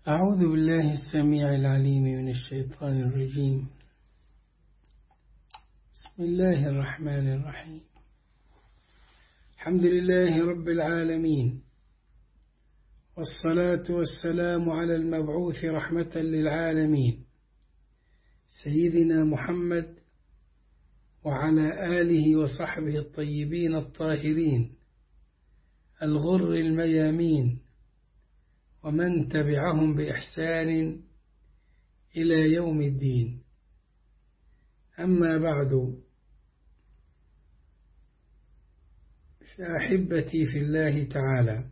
أعوذ بالله السميع العليم من الشيطان الرجيم. بسم الله الرحمن الرحيم. الحمد لله رب العالمين، والصلاة والسلام على المبعوث رحمة للعالمين سيدنا محمد وعلى آله وصحبه الطيبين الطاهرين الغر الميامين، ومن تبعهم بإحسان إلى يوم الدين. أما بعد، فأحبتي في الله تعالى،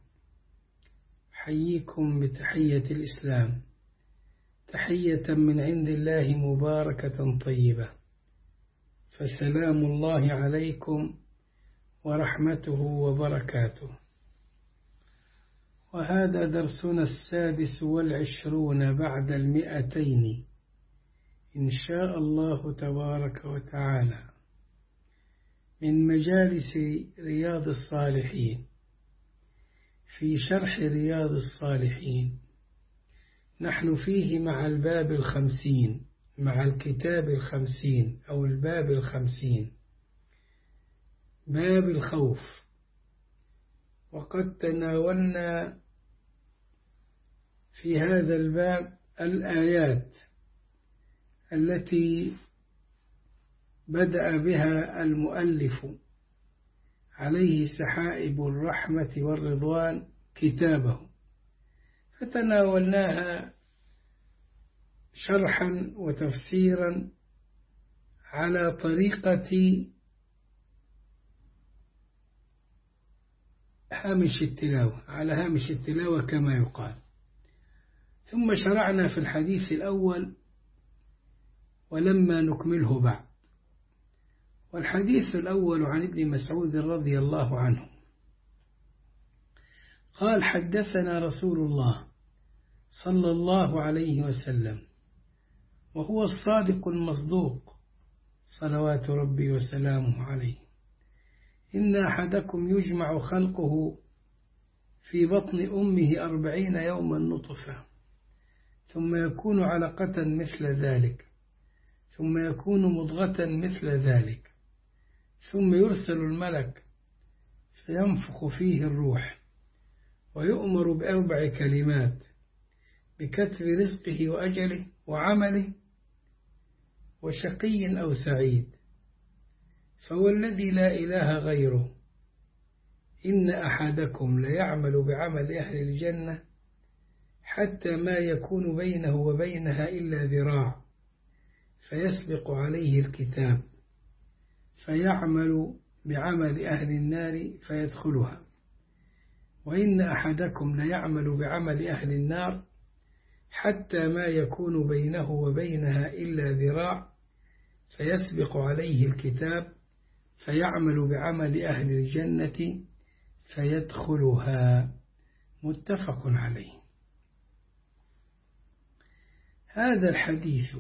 أحييكم بتحية الإسلام، تحية من عند الله مباركة طيبة، فسلام الله عليكم ورحمته وبركاته. وهذا درسنا 26 بعد 200 إن شاء الله تبارك وتعالى من مجالس رياض الصالحين، في شرح رياض الصالحين. نحن فيه مع الباب 50، مع الكتاب 50 أو الباب 50، باب الخوف. وقد تناولنا في هذا الباب الآيات التي بدأ بها المؤلف عليه سحائب الرحمة والرضوان كتابه، فتناولناها شرحا وتفسيرا على طريقة هامش التلاوة، على هامش التلاوة كما يقال. ثم شرعنا في الحديث الأول ولما نكمله بعد. والحديث الأول عن ابن مسعود رضي الله عنه قال: حدثنا رسول الله صلى الله عليه وسلم وهو الصادق المصدوق صلوات ربي وسلامه عليه: إن أحدكم يجمع خلقه في بطن أمه 40 يوما نطفة، ثم يكون علقة مثل ذلك، ثم يكون مضغة مثل ذلك، ثم يرسل الملك فينفخ فيه الروح، ويؤمر ب4 كلمات: بكتب رزقه وأجله وعمله وشقي أو سعيد. فوالذي لا إله غيره إن أحدكم ليعمل بعمل أهل الجنة حتى ما يكون بينه وبينها إلا ذراع، فيسبق عليه الكتاب فيعمل بعمل أهل النار فيدخلها، وإن أحدكم ليعمل بعمل أهل النار حتى ما يكون بينه وبينها إلا ذراع، فيسبق عليه الكتاب فيعمل بعمل أهل الجنة فيدخلها. متفق عليه. هذا الحديث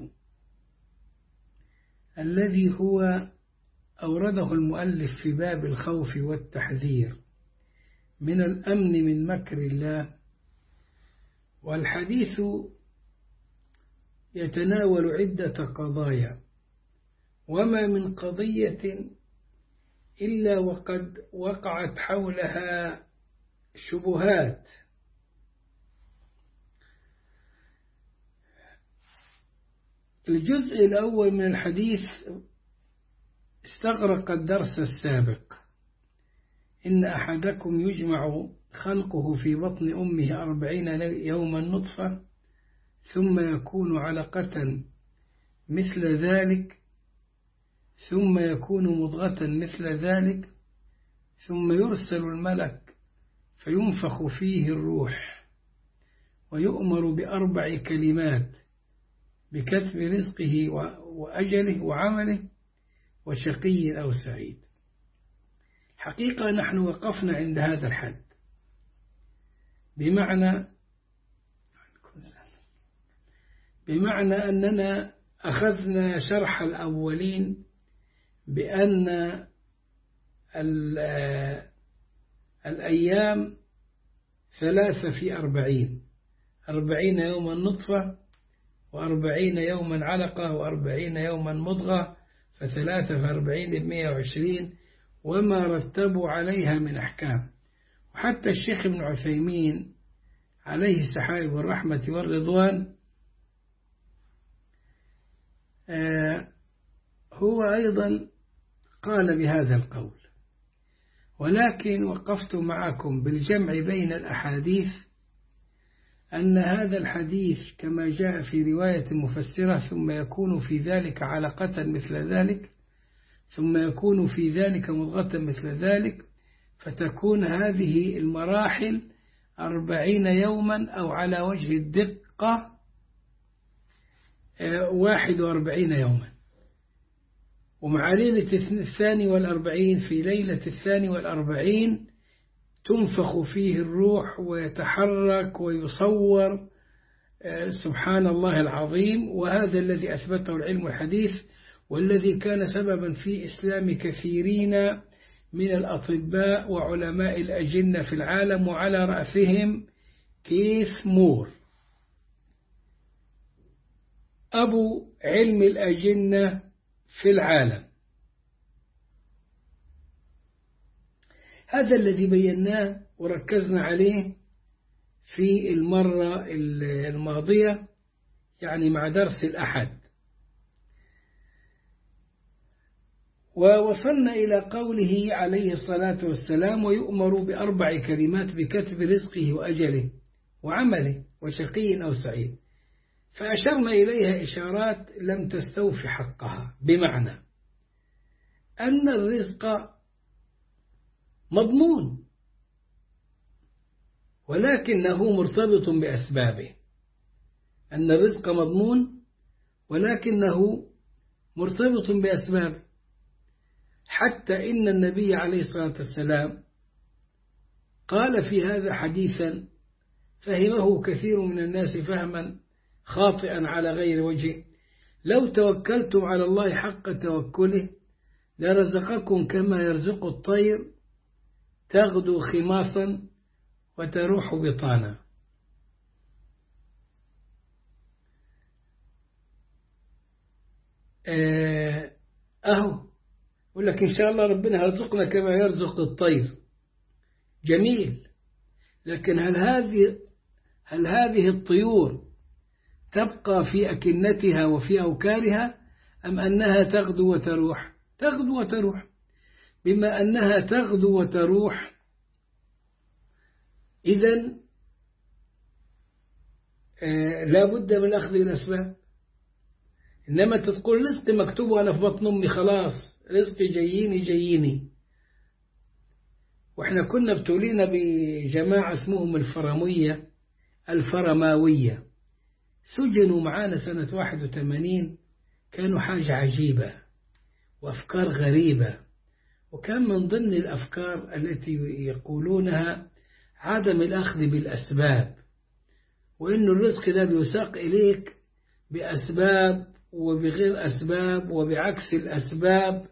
الذي هو أورده المؤلف في باب الخوف والتحذير من الأمن من مكر الله، والحديث يتناول عدة قضايا، وما من قضية إلا وقد وقعت حولها شبهات. الجزء الأول من الحديث استغرق الدرس السابق: إن أحدكم يجمع خلقه في بطن أمه 40 يوما نطفة، ثم يكون علقة مثل ذلك، ثم يكون مضغة مثل ذلك، ثم يرسل الملك فينفخ فيه الروح، ويؤمر ب4 كلمات: بكتب رزقه وأجله وعمله وشقي أو سعيد. حقيقة نحن وقفنا عند هذا الحد، بمعنى أننا أخذنا شرح الأولين بأن الأيام 3 في 40، 40 يوما نطفة، و40 يوما علقة، و40 يوما مضغة، ف43 ب120، وما رتبوا عليها من أحكام. وحتى الشيخ ابن عثيمين عليه السحائب والرحمة والرضوان هو أيضا قال بهذا القول، ولكن وقفت معكم بالجمع بين الأحاديث أن هذا الحديث كما جاء في رواية مفسرة ثم يكون في ذلك علقة مثل ذلك، ثم يكون في ذلك مضغة مثل ذلك، فتكون هذه المراحل 40 يوما، أو على وجه الدقة 41 يوما. ومع ليلة 42 في ليلة 42 تنفخ فيه الروح ويتحرك ويصور، سبحان الله العظيم. وهذا الذي أثبته العلم الحديث، والذي كان سببا في إسلام كثيرين من الأطباء وعلماء الأجنة في العالم، وعلى رأسهم كيث مور أبو علم الأجنة في العالم. هذا الذي بيناه وركزنا عليه في المرة الماضية، يعني مع درس الأحد. ووصلنا إلى قوله عليه الصلاة والسلام: ويؤمر ب4 كلمات بكتب رزقه وأجله وعمله وشقي أو سعيد. فأشرنا إليها إشارات لم تستوفي حقها، بمعنى أن الرزق مضمون، ولكنه مرتبط بأسبابه. أن الرزق مضمون ولكنه مرتبط بأسبابه، حتى إن النبي عليه الصلاة والسلام قال في هذا حديثا فهمه كثير من الناس فهما خاطئا على غير وجه: لو توكلتم على الله حق توكله لرزقكم كما يرزق الطير تغدو خماصا وتروح بطانا. أهو يقول لك إن شاء الله ربنا يرزقنا كما يرزق الطير، جميل، لكن هل هذه الطيور تبقى في أكنتها وفي أوكارها، أم أنها تغدو وتروح؟ تغدو وتروح. بما أنها تغدو وتروح، إذن لا بد من أخذ الأسباب. إنما تقول رزقي مكتوب وأنا في بطن أمي، خلاص رزقي جييني. وإحنا كنا ابتلينا بجماعة اسمهم الفرماوية، سجنوا معانا سنة 81، كانوا حاجة عجيبة وأفكار غريبة. وكان من ضمن الأفكار التي يقولونها عدم الأخذ بالأسباب، وإن الرزق ده بيساق إليك بأسباب وبغير أسباب وبعكس الأسباب.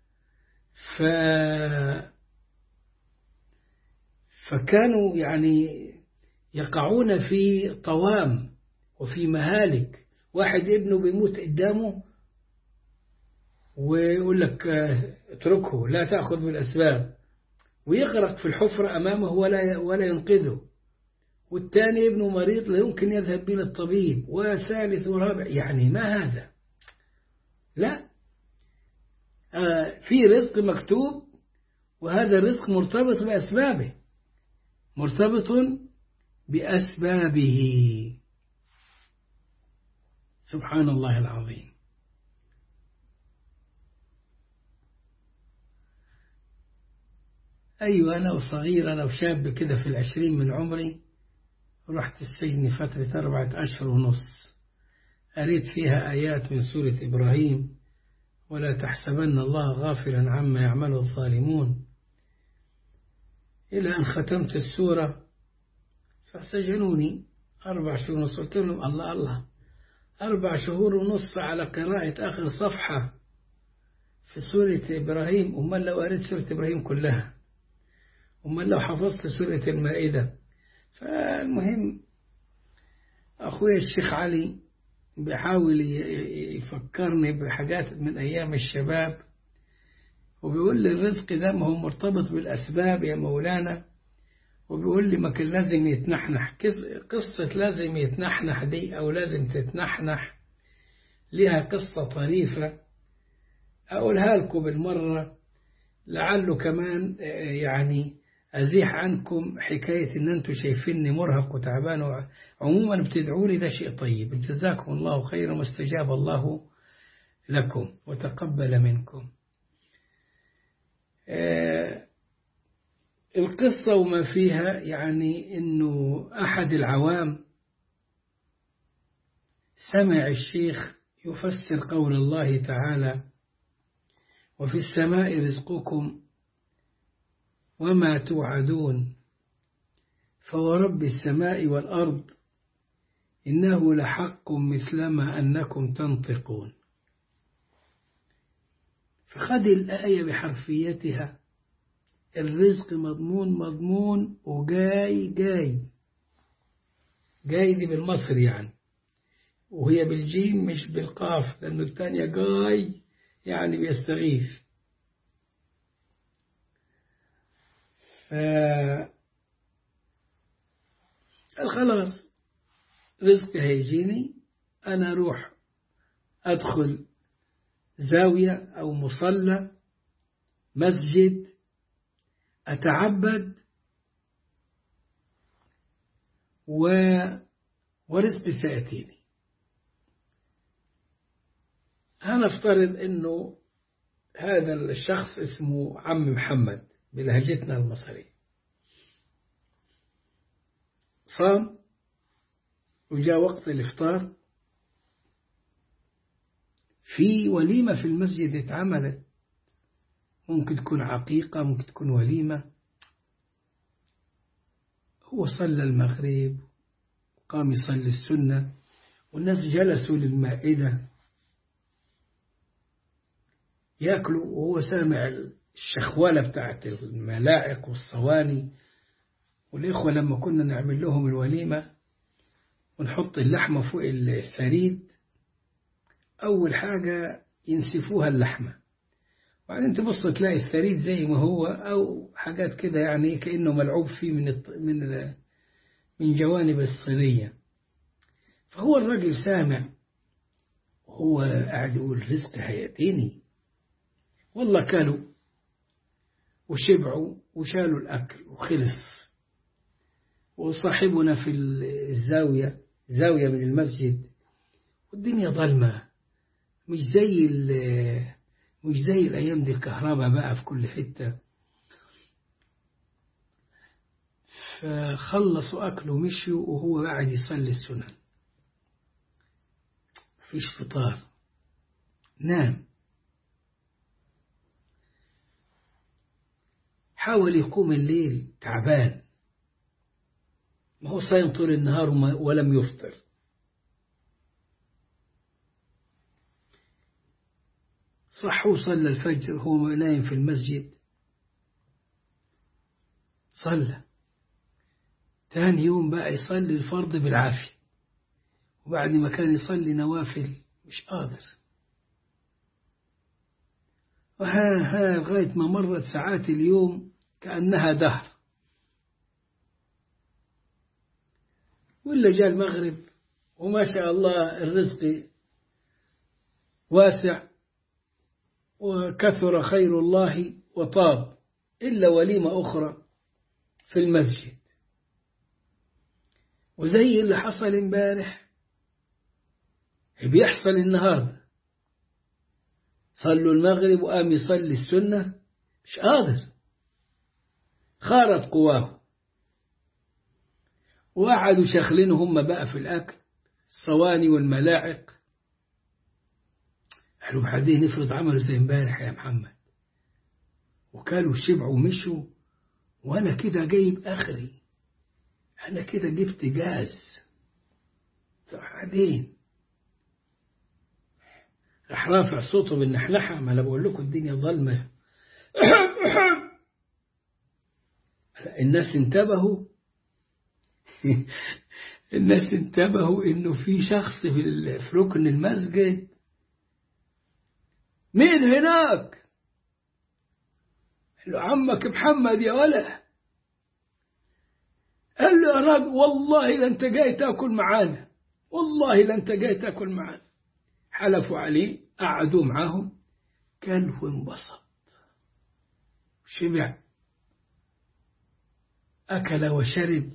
فكانوا يعني يقعون في طوام وفي مهالك. واحد ابنه بيموت قدامه ويقول لك اتركه لا تأخذ بالأسباب، ويغرق في الحفرة أمامه ولا ينقذه. والثاني ابنه مريض لا يمكن يذهب به للطبيب، وثالث ورابع. يعني ما هذا؟ لا، في رزق مكتوب، وهذا الرزق مرتبط بأسبابه، مرتبط بأسبابه. سبحان الله العظيم. أيوة، أنا وصغير، أنا وشاب كده في 20 من عمري، رحت السجن فترة 4 أشهر ونص، قريت فيها آيات من سورة إبراهيم: ولا تحسبن الله غافلا عما يعمل الظالمون، إلى أن ختمت السورة. فسجنوني 4 شهور ونص. قلت لهم الله 4 شهور ونص على قراءة آخر صفحة في سورة إبراهيم؟ أمال لو قريت سورة إبراهيم كلها؟ أمال لو حفظت سورة المائدة؟ فالمهم أخوي الشيخ علي بيحاول يفكرني بحاجات من أيام الشباب، وبيقول لي الرزق ده ما هو مرتبط بالأسباب يا مولانا، وبيقول لي ما كان لازم يتنحنح. قصة لازم يتنحنح دي أو لازم تتنحنح لها قصة طريفة أقولها لكم بالمرة، لعله كمان يعني أزيح عنكم حكاية إن أنتم شايفيني مرهق وتعبان. عموما بتدعوا لي، ده شيء طيب. جزاكم الله خيرا واستجاب الله لكم وتقبل منكم. القصة وما فيها يعني إنه أحد العوام سمع الشيخ يفسر قول الله تعالى: وفي السماء رزقكم وما توعدون فورب السماء والأرض إنه لحق مثلما أنكم تنطقون. فخذ الآية بحرفيتها، الرزق مضمون وجاي دي بالمصري يعني، وهي بالجيم مش بالقاف، لأنه الثانية جاي يعني بيستغيث. خلاص رزق هيجيني، أنا أروح أدخل زاوية أو مصلى مسجد أتعبد ورزق سيأتيني. هنفترض أنه هذا الشخص اسمه عم محمد بلهجتنا المصرية، صام وجاء وقت الإفطار، في وليمة في المسجد اتعملت، ممكن تكون عقيقة ممكن تكون وليمة. هو صلى المغرب وقام يصلي السنة والناس جلسوا للمائدة يأكلوا، وهو سامع الشخولة بتاعت الملاعق والصواني. والإخوة لما كنا نعمل لهم الوليمة ونحط اللحمة فوق الثريد، أول حاجة ينسفوها اللحمة، وبعدين تبص تلاقي الثريد زي ما هو أو حاجات كده يعني كأنه ملعوب فيه من جوانب الصينية. فهو الراجل سامع وهو قاعد يقول رزق هيأتيني، والله كلوا وشبعوا وشالوا الأكل وخلص. وصاحبنا في الزاوية، زاوية من المسجد، والدنيا ظلمة، مش زي الأيام دي الكهرباء بقى في كل حتة. فخلصوا أكله ومشوا وهو قاعد يصلي السنن، مفيش فطار، نام. حاول يقوم الليل تعبان، ما هو صايم طول النهار ولم يفطر. صح وصلى الفجر، هو نايم في المسجد، صلى. ثاني يوم بقى يصلي الفرض بالعافية، وبعد ما كان يصلي نوافل مش قادر. وها لغاية ما مرت ساعات اليوم كأنها دهر، ولا جاء المغرب وما شاء الله الرزق واسع وكثر خير الله وطاب، إلا وليمة أخرى في المسجد. وزي اللي حصل امبارح بيحصل النهاردة، صلوا المغرب وقام يصلي السنة مش قادر، خارت قواه، وقعدوا شغلين هم بقى في الأكل، الصواني والملاعق. قالوا بعدين نفرض عملوا زي امبارح يا محمد، وكلوا شبعوا ومشوا، وأنا كده جايب آخري، أنا كده جبت جاز. بعدين راح رافع صوته بالنحنحة، ما أنا بقول لكم الدنيا ظلمة. الناس انتبهوا. الناس انتبهوا إنه في شخص في ركن المسجد. مين هناك؟ قال له عمك محمد يا ولا. قال له يا راجل والله لا أنت جاي تاكل معانا، والله لا أنت جاي تاكل معانا. حلفوا عليه، قعدوا معاهم، كل وانبسط شبع، أكل وشرب.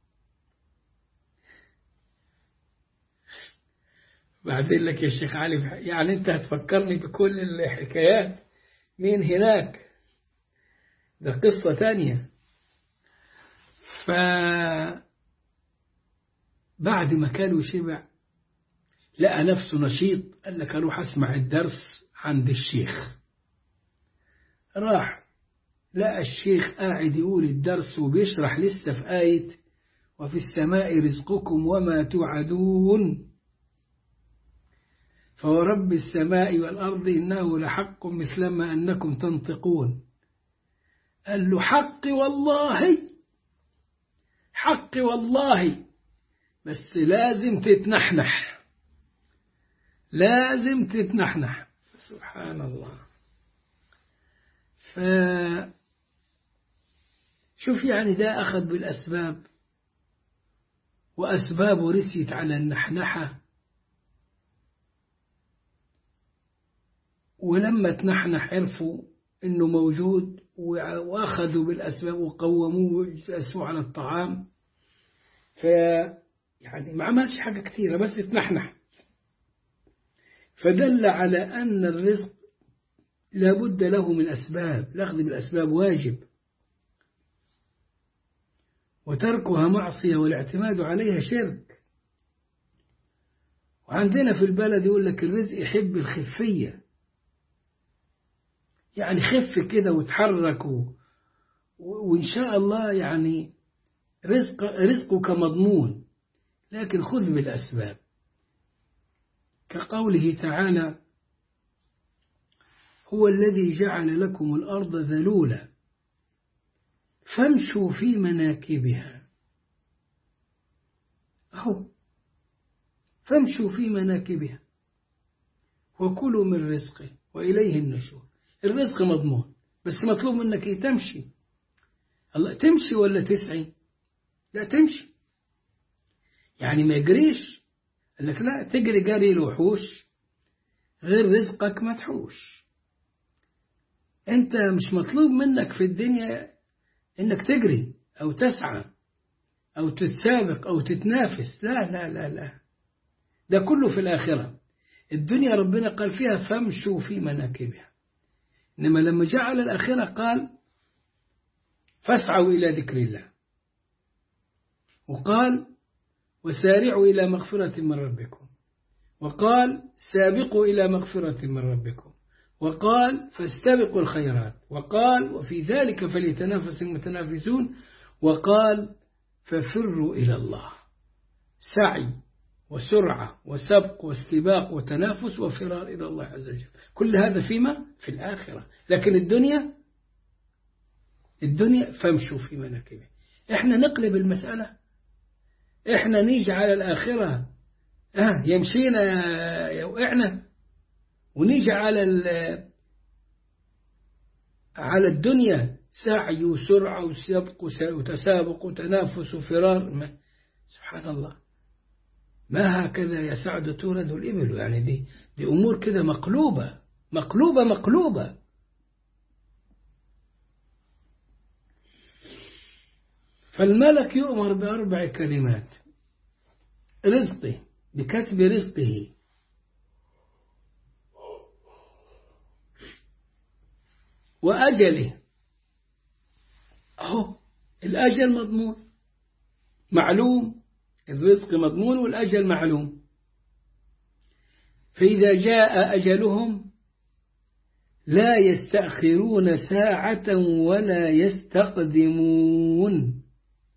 بعدين لك يا شيخ علي، يعني أنت هتفكرني بكل الحكايات. مين هناك؟ ده قصة تانية. فبعد ما كان وشبع لقى نفسه نشيط، قال لك أروح أسمع الدرس عند الشيخ. راح لقى الشيخ قاعد يقول الدرس وبيشرح لسه في آية وفي السماء رزقكم وما توعدون فورب السماء والأرض إنه لحق مثلما أنكم تنطقون. قال له حق والله، حق والله، بس لازم تتنحنح، لازم تتنحنح. سبحان الله. شوف يعني ده أخذ بالأسباب، وأسبابه رسيت على النحنحة، ولما تنحنح عرفوا إنه موجود وأخذوا بالأسباب وقوموه وجلسوا على الطعام. يعني ما عملش حاجة كثيرة بس تنحنح. فدل على أن الرزق لابد له من أسباب، الأخذ بالأسباب واجب، وتركها معصية والاعتماد عليها شرك. وعندنا في البلد يقول لك الرزق يحب الخفية، يعني خف كده وتحرك وإن شاء الله يعني رزقك مضمون، لكن خذ بالأسباب. كقوله تعالى هو الذي جعل لكم الأرض ذلولا فامشوا في مناكبها. أهو فامشوا في مناكبها وكلوا من رزقه وإليه النشور. الرزق مضمون، بس مطلوب منك إيه؟ تمشي. الله تمشي ولا تسعي؟ لا تمشي، يعني ما يجريش. قال لك لا، تجري جري الوحوش غير رزقك ما تحوش. أنت مش مطلوب منك في الدنيا إنك تجري أو تسعى أو تتسابق أو تتنافس، لا لا لا لا، ده كله في الآخرة. الدنيا ربنا قال فيها فامشوا في مناكبها، إنما لما جعل الآخرة قال فاسعوا إلى ذكر الله، وقال وسارعوا إلى مغفرة من ربكم، وقال سابقوا إلى مغفرة من ربكم، وقال فاستبقوا الخيرات، وقال وفي ذلك فليتنافس المتنافسون، وقال ففروا إلى الله. سعي وسرعة وسبق واستباق وتنافس وفرار إلى الله عز وجل، كل هذا فيما في الآخرة. لكن الدنيا فامشوا في مناكبه. إحنا نقلب المسألة، إحنا نيجي على الآخرة يمشينا يوقعنا، ونيجي على الدنيا سعي وسرعة وسبق وتسابق وتنافس وفرار. سبحان الله، ما هكذا يا سعد تورد الإبل. يعني دي أمور كده مقلوبة مقلوبة مقلوبة. فالملك يؤمر بأربع كلمات: رزقه، بكتب رزقه، وأجله. أهو الأجل مضمون معلوم، الرزق مضمون والأجل معلوم. فإذا جاء أجلهم لا يستأخرون ساعة ولا يستقدمون.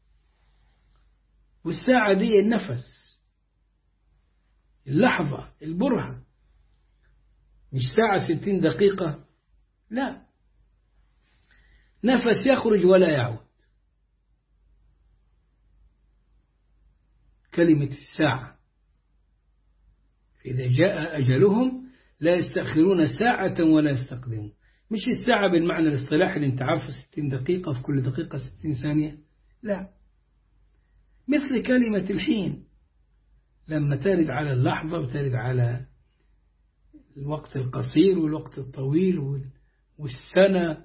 والساعة دي النفس، اللحظة، البرهة، مش ساعة 60 دقيقة، لا، نفس يخرج ولا يعود. كلمة الساعة. إذا جاء أجلهم لا يستأخرون ساعة ولا يستقدمون. مش الساعة بالمعنى الاصطلاحي اللي انت عارفه 60 دقيقة في كل دقيقة 60 ثانية، لا، مثل كلمة الحين لما ترد على اللحظة وترد على الوقت القصير والوقت الطويل والسنة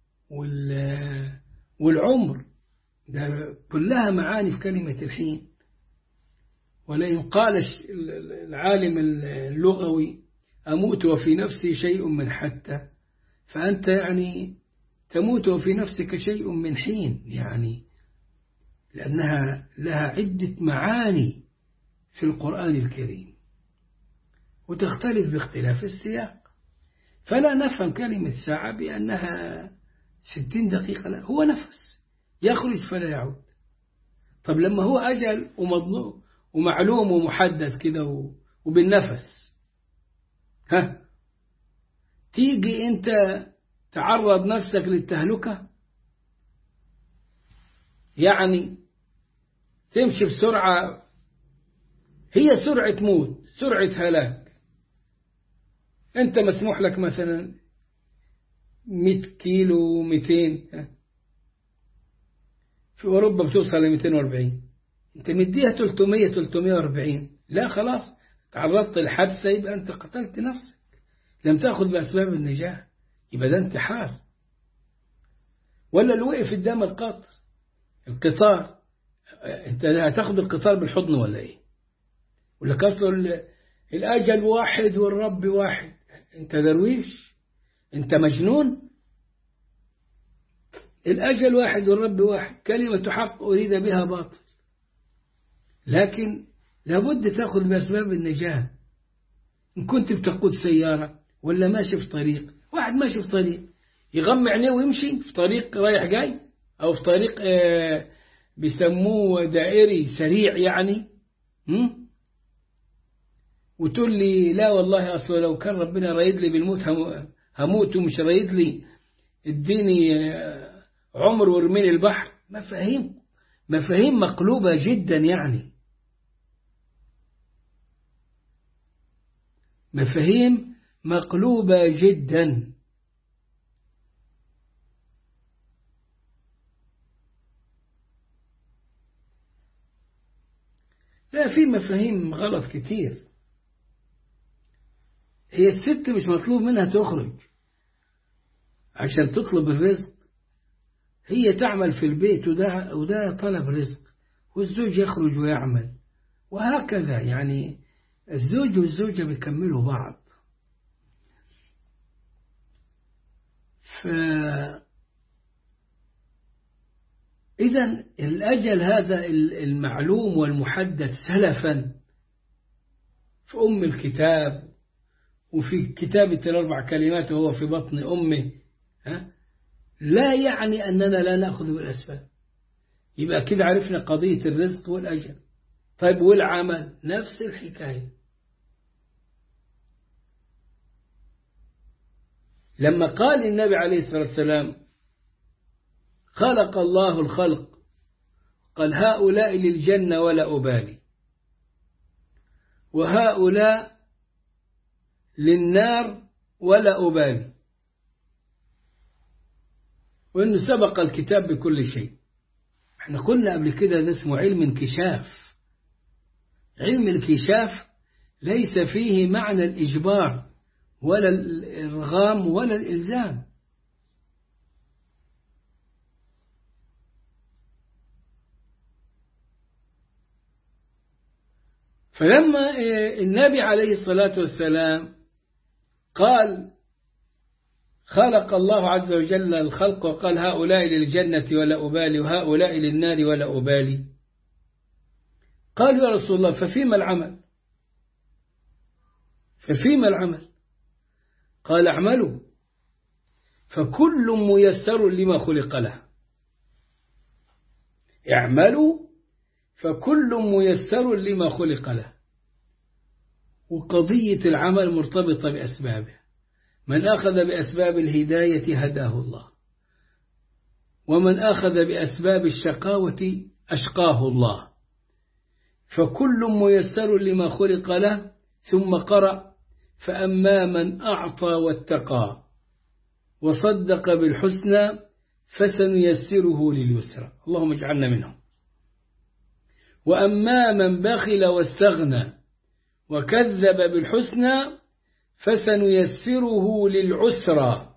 والعمر، ده كلها معاني في كلمة الحين. ولئن قال العالم اللغوي أموت وفي نفسي شيء من حتى، فأنت يعني تموت وفي نفسك شيء من حين، يعني لأنها لها عدة معاني في القرآن الكريم وتختلف باختلاف السياق. فلا نفهم كلمة ساعة بأنها 60 دقيقة، لا، هو نفس يخرج فلا يعود. طب لما هو أجل ومعلوم ومحدد كده وبالنفس، تيجي أنت تعرض نفسك للتهلكة، يعني تمشي بسرعة، هي سرعة موت، سرعة هلاك. أنت مسموح لك مثلا 100 كيلو 200، في أوروبا بتوصل ل 240، أنت مديها 300 340، لا خلاص تعرضت للحادثة، يبقى أنت قتلت نفسك، لم تأخذ بأسباب النجاة، يبقى ده انتحار. ولا اللي وقف قدام القطار، أنت هتاخد القطار بالحضن ولا إيه؟ ولا كسر الأجل واحد والرب واحد، أنت درويش، أنت مجنون. الأجل واحد والرب واحد، كلمة حق أريد بها باطل، لكن لابد تأخذ بأسباب النجاة. إن كنت بتقود سيارة ولا ماشي في طريق، واحد ماشي في طريق يغمى عينيه ويمشي في طريق رايح جاي، أو في طريق بيسموه دائري سريع يعني، وتقول لي لا والله أصلا لو كان ربنا رايد لي بالموت هموت، ومش رايد لي اديني عمر وارميني البحر. مفاهيم مقلوبة جدا، يعني مفاهيم مقلوبة جدا. لا، في مفاهيم غلط كتير. هي الست مش مطلوب منها تخرج عشان تطلب الرزق، هي تعمل في البيت وده طلب رزق، والزوج يخرج ويعمل، وهكذا. يعني الزوج والزوجة بيكملوا بعض. إذن الأجل هذا المعلوم والمحدد سلفا في أم الكتاب وفي كتابة ال4 كلمات وهو في بطن أمه، لا يعني أننا لا نأخذ بالأسباب. يبقى كده عرفنا قضية الرزق والأجل. طيب والعمل نفس الحكاية. لما قال النبي عليه الصلاة والسلام خلق الله الخلق، قال هؤلاء للجنة ولا أبالي، وهؤلاء للنار ولا أبالي، وإنه سبق الكتاب بكل شيء. احنا قلنا قبل كده ده اسمه علم انكشاف. علم الانكشاف ليس فيه معنى الإجبار ولا الإرغام ولا الإلزام. فلما النبي عليه الصلاة والسلام قال خلق الله عز وجل الخلق وقال هؤلاء للجنة ولا أبالي وهؤلاء للنار ولا أبالي، قالوا يا رسول الله ففيما العمل؟ قال اعملوا فكل ميسر لما خلق له. اعملوا فكل ميسر لما خلق له. وقضية العمل مرتبطة بأسبابه. من أخذ بأسباب الهداية هداه الله، ومن أخذ بأسباب الشقاوة أشقاه الله. فكل ميسر لما خلق له، ثم قرأ فأما من أعطى واتقى وصدق بالحسنى فسنيسره لليسرى، اللهم اجعلنا منهم. وأما من بخل واستغنى وكذب بالحسنى فسنيسره للعسرى.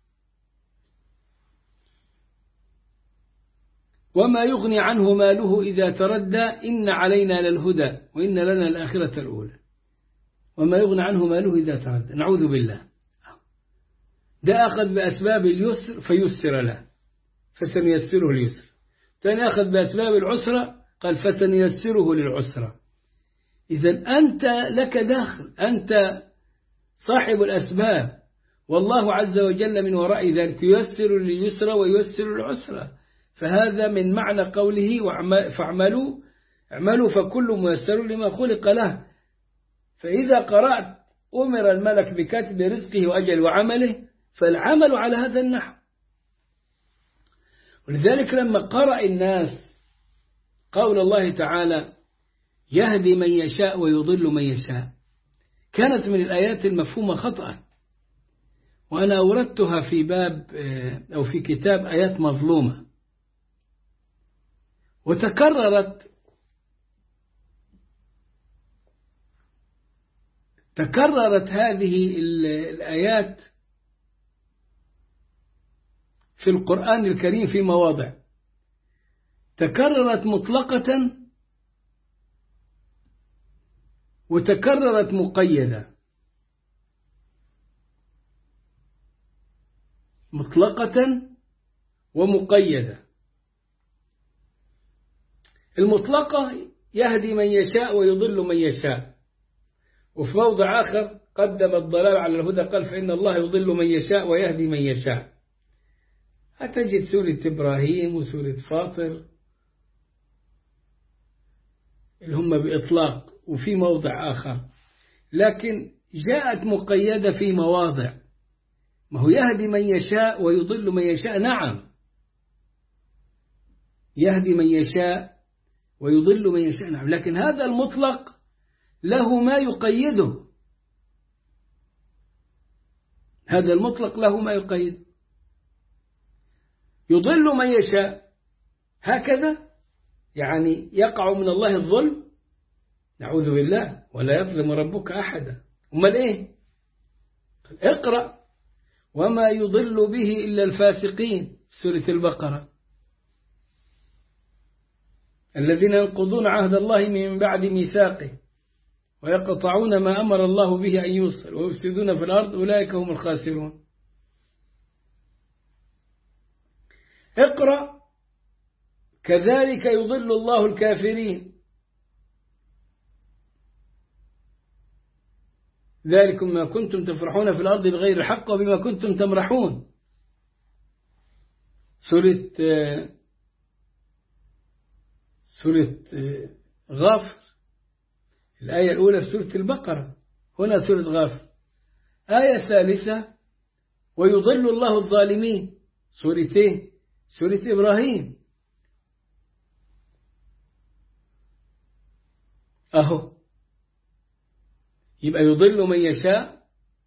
وما يغني عنه ماله إذا تردى إن علينا للهدى وإن لنا الآخرة الأولى. وما يغني عنه ماله إذا تردى، نعوذ بالله. ده أخذ بأسباب اليسر فيسر له فسنيسره اليسر، ثاني أخذ بأسباب العسرة قال فسنيسره للعسرة. إذن أنت لك دخل، أنت صاحب الأسباب، والله عز وجل من وراء ذلك ييسر لليسرى وييسر للعسرى. فهذا من معنى قوله اعملوا فكل ميسر لما خلق له. فإذا قرأت أمر الملك بكتب رزقه وأجل وعمله، فالعمل على هذا النحو. ولذلك لما قرأ الناس قول الله تعالى يهدي من يشاء ويضل من يشاء، كانت من الآيات المفهومة خطأ، وأنا أوردتها في باب أو في كتاب آيات مظلومة، تكررت هذه الآيات في القرآن الكريم في مواضع، تكررت مطلقة وتكررت مقيدة. مطلقة ومقيدة. المطلقة يهدي من يشاء ويضل من يشاء، وفي موضع آخر قدم الضلال على الهدى قال فإن الله يضل من يشاء ويهدي من يشاء. هتجد سورة إبراهيم وسورة فاطر اللي هم بإطلاق وفي موضع آخر، لكن جاءت مقيدة في مواضع. ما هو يهدي من يشاء ويضل من يشاء، نعم يهدي من يشاء ويضل من يشاء، نعم، لكن هذا المطلق له ما يقيده، هذا المطلق له ما يقيده. يضل من يشاء هكذا يعني يقع من الله الظلم، نعوذ بالله، ولا يظلم ربك أحدا. أمال إيه؟ اقرأ وما يضل به إلا الفاسقين، سورة البقرة، الذين ينقضون عهد الله من بعد ميثاقه ويقطعون ما أمر الله به أن يوصل ويفسدون في الأرض أولئك هم الخاسرون. اقرأ كذلك يضل الله الكافرين، ذلكم ما كنتم تفرحون في الأرض بغير الحق وبما كنتم تمرحون، سورة غافر، الآية الأولى في سورة البقرة، هنا سورة غافر. آية ثالثة ويضل الله الظالمين، سورة إبراهيم. أهو يبقى يضل من يشاء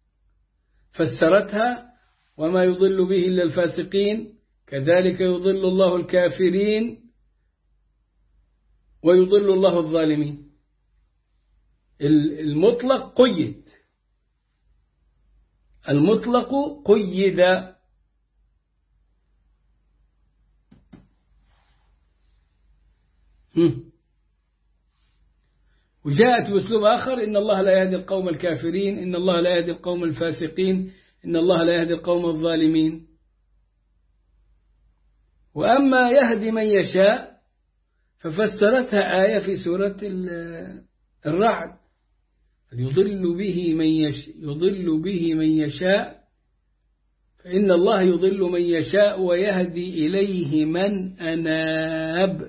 فسرتها وما يضل به إلا الفاسقين، كذلك يضل الله الكافرين ويضل الله الظالمين. المطلق قيد، المطلق قيد. وجاءت بأسلوب آخر إن الله لا يهدي القوم الكافرين، إن الله لا يهدي القوم الفاسقين، إن الله لا يهدي القوم الظالمين. وأما يهدي من يشاء ففسرتها آية في سورة الرعد، يضل به من يشاء فإن الله يضل من يشاء ويهدي إليه من أناب،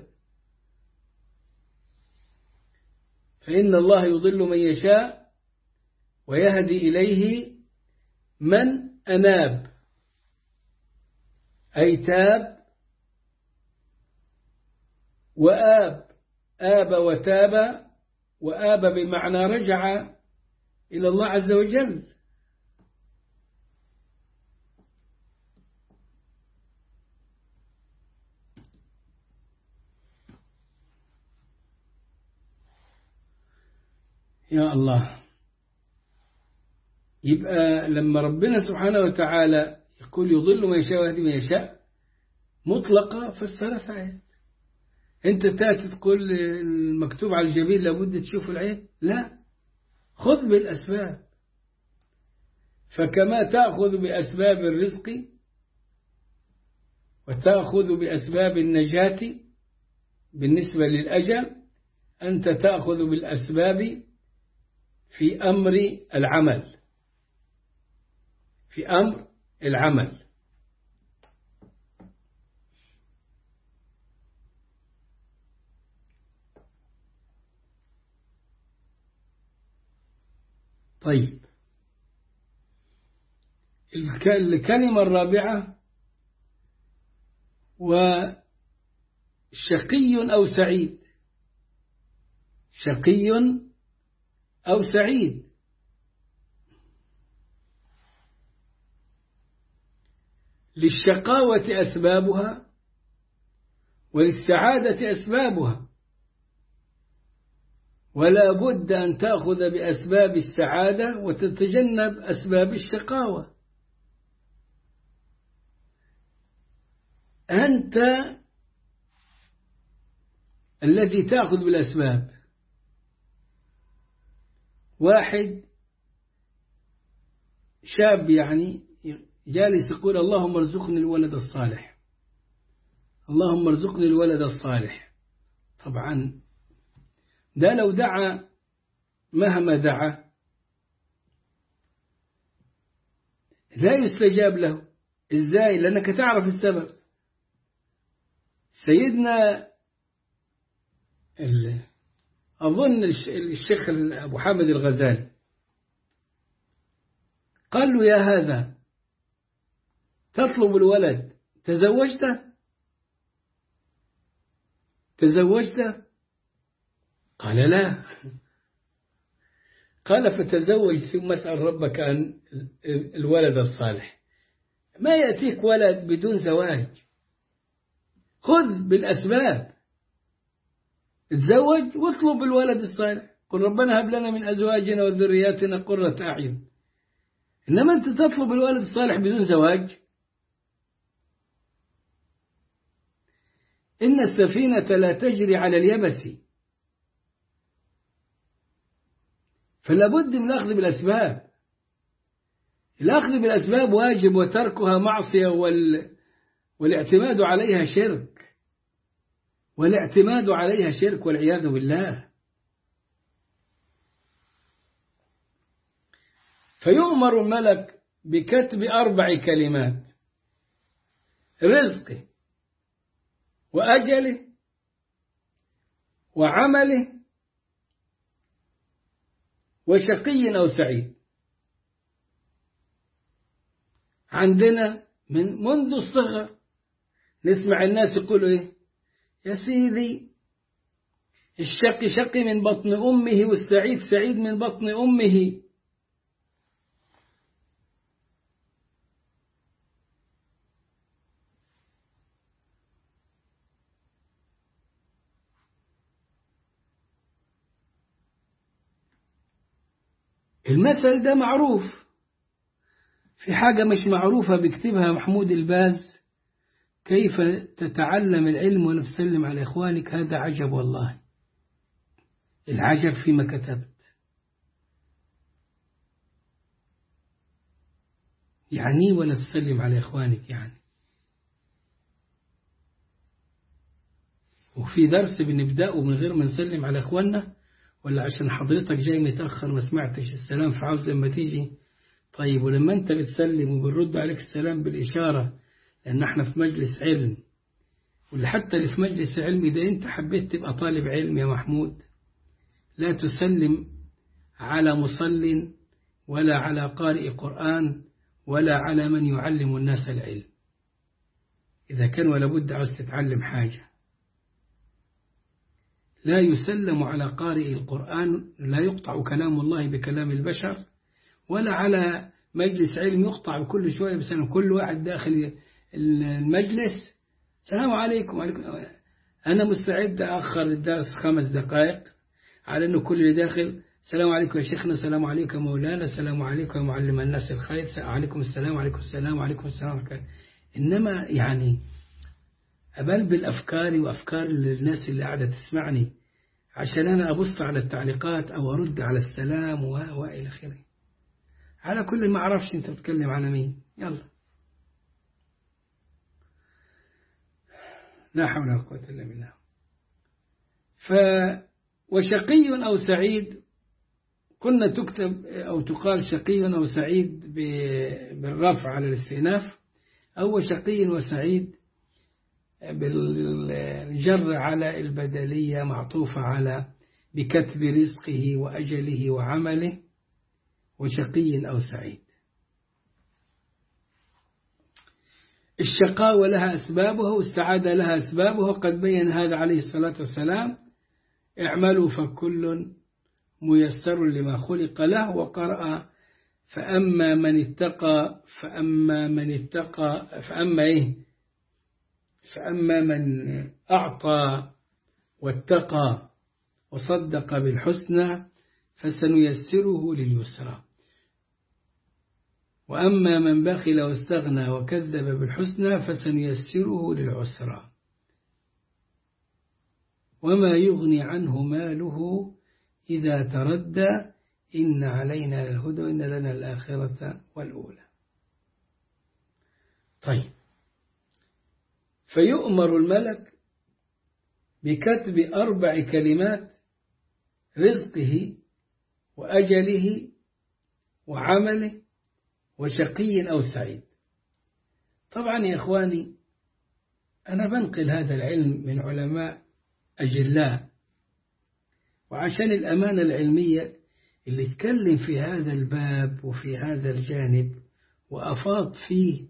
فإن الله يضل من يشاء ويهدي إليه من أناب، أي تاب وآب، آب وتاب وآب بمعنى رجع إلى الله عز وجل. يا الله. يبقى لما ربنا سبحانه وتعالى يقول يضل من يشاء ويهدي من يشاء مطلقة فسرت آيات. أنت تأتي تقول المكتوب على الجبين لابد تشوف العين؟ لا، خذ بالأسباب. فكما تأخذ بأسباب الرزق وتأخذ بأسباب النجاة بالنسبة للأجل، أنت تأخذ بالأسباب في أمر العمل، في أمر العمل. طيب، الكلمة الرابعة وشقي أو سعيد. شقي أو سعيد. للشقاوة أسبابها وللسعادة أسبابها، ولا بد أن تأخذ بأسباب السعادة وتتجنب أسباب الشقاوة. أنت الذي تأخذ بالأسباب. واحد شاب يعني جالس يقول اللهم ارزقني الولد الصالح، اللهم ارزقني الولد الصالح. طبعا ده لو دعا مهما دعا لا يستجاب له. إزاي؟ لأنك تعرف السبب. سيدنا أظن الشيخ أبو حامد الغزالي قال له يا هذا تطلب الولد، تزوجت؟ قال لا. قال فتزوج ثم اسأل ربك عن الولد الصالح. ما يأتيك ولد بدون زواج، خذ بالأسباب، تزوج واطلب الولد الصالح. قل ربنا هب لنا من أزواجنا وذرياتنا قرة أعين. إنما أنت تطلب الولد الصالح بدون زواج. إن السفينة لا تجري على اليبس، فلا بد من الأخذ بالأسباب. الأخذ بالأسباب واجب وتركها معصية، والاعتماد عليها شرك، والاعتماد عليها شرك والعياذ بالله. فيؤمر الملك بكتب 4 كلمات: رزقه وأجله وعمله وشقي أو سعيد. عندنا منذ الصغر نسمع الناس يقولوا إيه؟ يا سيدي الشقي شقي من بطن أمه والسعيد سعيد من بطن أمه. المثل ده معروف. في حاجة مش معروفة بيكتبها محمود الباز: كيف تتعلم العلم ونسلم على إخوانك. هذا عجب والله، العجب فيما كتبت. يعني ولا تسلم على إخوانك يعني؟ وفي درس بنبدأه من غير ما نسلم على إخواننا؟ ولا عشان حضرتك جاي متأخر ما سمعتش السلام فعاوز لما تيجي؟ طيب ولما أنت بتسلم وبنرد عليك السلام بالإشارة، لأن احنا في مجلس علم، واللي حتى اللي في مجلس العلم ده أنت حبيت تبقى طالب علم يا محمود، لا تسلم على مصل ولا على قارئ قرآن ولا على من يعلم الناس العلم. إذا كان ولا بد عاوز تتعلم حاجة لا يسلم على قارئ القرآن، لا يقطع كلام الله بكلام البشر، ولا على مجلس علم يقطع كل شوية بسنة. كل واحد داخل المجلس السلام عليكم وعليكم. أنا مستعد أأخر الدرس 5 دقائق على أنه كل اللي داخل السلام عليكم يا شيخنا، السلام عليكم يا مولانا، السلام عليكم يا معلم الناس الخير، عليكم السلام وعليكم السلام وعليكم السلام. إنما يعني أبلبل أفكاري وأفكار الناس اللي قاعدة تسمعني عشان أنا أبص على التعليقات أو أرد على السلام وإلى آخره. على كل ما أعرفش أنت بتتكلم على مين. يلا، لا حول ولا قوة إلا بالله. وشقي أو سعيد، كنا تكتب أو تقال شقي أو سعيد بالرفع على الاستئناف، أو شقي وسعيد بالجر على البدلية معطوفة على بكتب رزقه وأجله وعمله، وشقي أو سعيد. الشقاوة لها أسبابها والسعادة لها أسبابها، قد بين هذا عليه الصلاة والسلام: اعملوا فكل ميسر لما خلق له. وقرأ: فأما من اتقى فأما من أعطى واتقى وصدق بالحسنى فسنيسره لليسرى، وأما من بخل واستغنى وكذب بالحسنى فسنيسره للعسرى، وما يغني عنه ماله إذا تردى، إن علينا للهدى وإن لنا الآخرة والأولى. طيب، فيؤمر الملك بكتب 4 كلمات: رزقه وأجله وعمله وشقي أو سعيد. طبعا يا إخواني، أنا بنقل هذا العلم من علماء أجلاء، وعشان الأمانة العلمية اللي اتكلم في هذا الباب وفي هذا الجانب وأفاض فيه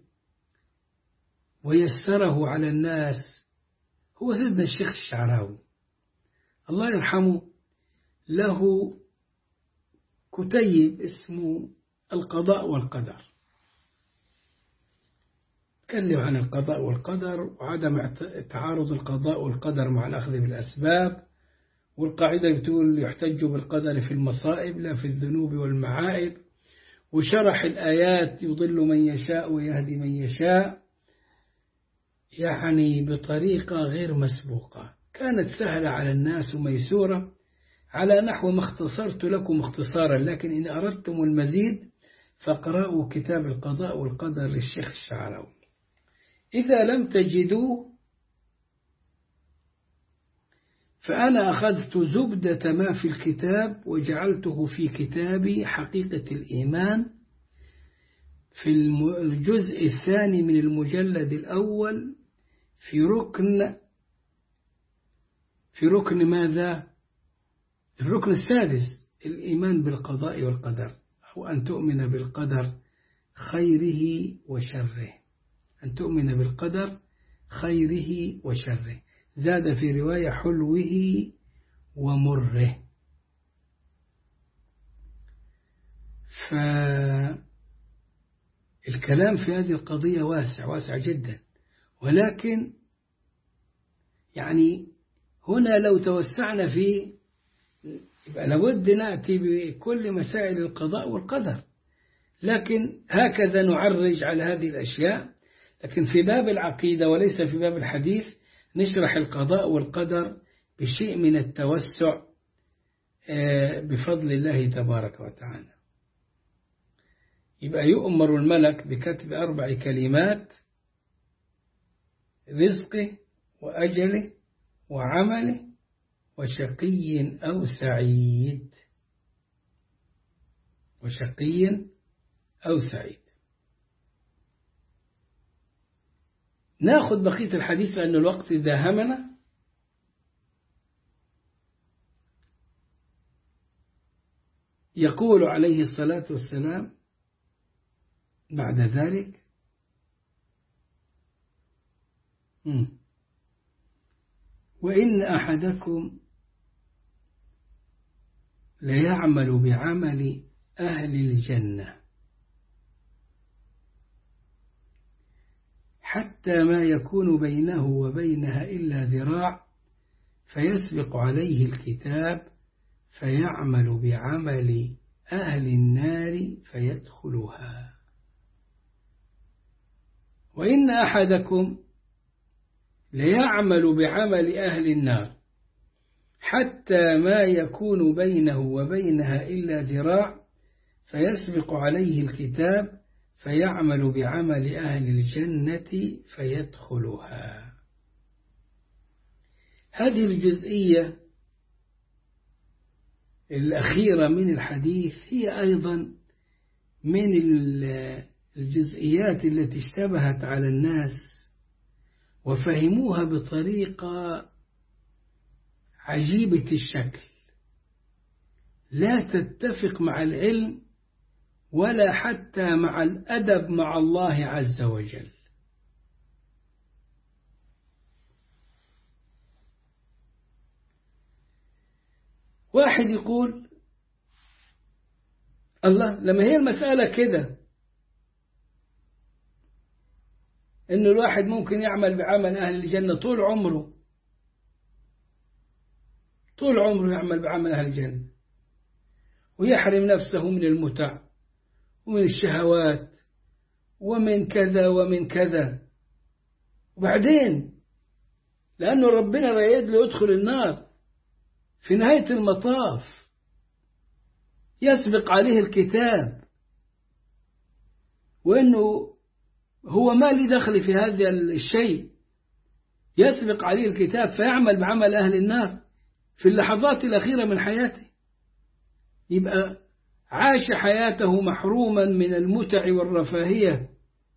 ويسره على الناس هو سيدنا الشيخ الشعراوي الله يرحمه. له كتيب اسمه القضاء والقدر، تكلم عن القضاء والقدر وعدم تعارض القضاء والقدر مع الأخذ بالأسباب، والقاعدة بتقول يحتج بالقدر في المصائب لا في الذنوب والمعائب، وشرح الآيات يضل من يشاء ويهدي من يشاء، يعني بطريقة غير مسبوقة، كانت سهلة على الناس وميسورة على نحو ما اختصرت لكم اختصارا. لكن إن أردتم المزيد فاقرأوا كتاب القضاء والقدر للشيخ الشعراوي. إذا لم تجدوه فأنا أخذت زبدة ما في الكتاب وجعلته في كتابي حقيقة الإيمان في الجزء الثاني من المجلد الأول في ركن ماذا؟ الركن السادس: الإيمان بالقضاء والقدر، أو أن تؤمن بالقدر خيره وشره، أن تؤمن بالقدر خيره وشره. زاد في رواية حلوه ومره. فالكلام في هذه القضية واسع جدا، ولكن يعني هنا لو توسعنا فيه يبقى لابد نأتي بكل مسائل القضاء والقدر، لكن هكذا نعرج على هذه الأشياء. لكن في باب العقيدة وليس في باب الحديث نشرح القضاء والقدر بشيء من التوسع بفضل الله تبارك وتعالى. يبقى يؤمر الملك بكتب 4 كلمات: رزقه وأجله وعمله وشقي أو سعيد، وشقي أو سعيد. ناخذ بقية الحديث لأن الوقت داهمنا. يقول عليه الصلاة والسلام بعد ذلك: وإن أحدكم ليعمل بعمل أهل الجنة حتى ما يكون بينه وبينها إلا ذراع فيسبق عليه الكتاب فيعمل بعمل أهل النار فيدخلها. وإن أحدكم ليعمل بعمل أهل النار حتى ما يكون بينه وبينها إلا ذراع فيسبق عليه الكتاب فيعمل بعمل أهل الجنة فيدخلها. هذه الجزئية الأخيرة من الحديث هي أيضا من الجزئيات التي اشتبهت على الناس وفهموها بطريقة عجيبة الشكل لا تتفق مع العلم ولا حتى مع الأدب مع الله عز وجل. واحد يقول الله لما هي المسألة كده إنه الواحد ممكن يعمل بعمل أهل الجنة طول عمره يعمل بعمل أهل الجنة ويحرم نفسه من المتع ومن الشهوات ومن كذا ومن كذا، وبعدين لأنه ربنا رايد له يدخل النار في نهاية المطاف يسبق عليه الكتاب وإنه هو ما لي دخل في هذا الشيء، يسبق عليه الكتاب فيعمل بعمل أهل النار في اللحظات الأخيرة من حياته، يبقى عاش حياته محروما من المتع والرفاهية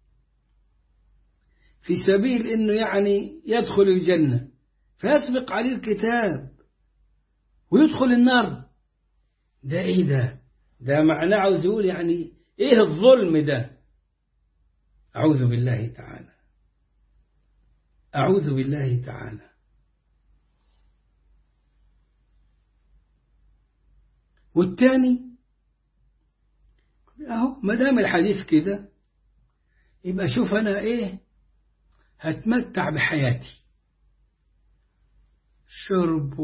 في سبيل إنه يعني يدخل الجنة فيسبق عليه الكتاب ويدخل النار. ده إيه ده معناه عاوز يقول يعني إيه الظلم ده؟ أعوذ بالله تعالى، أعوذ بالله تعالى. والثاني أهو ما دام الحديث كده يبقى شوف أنا إيه هتمتع بحياتي، شرب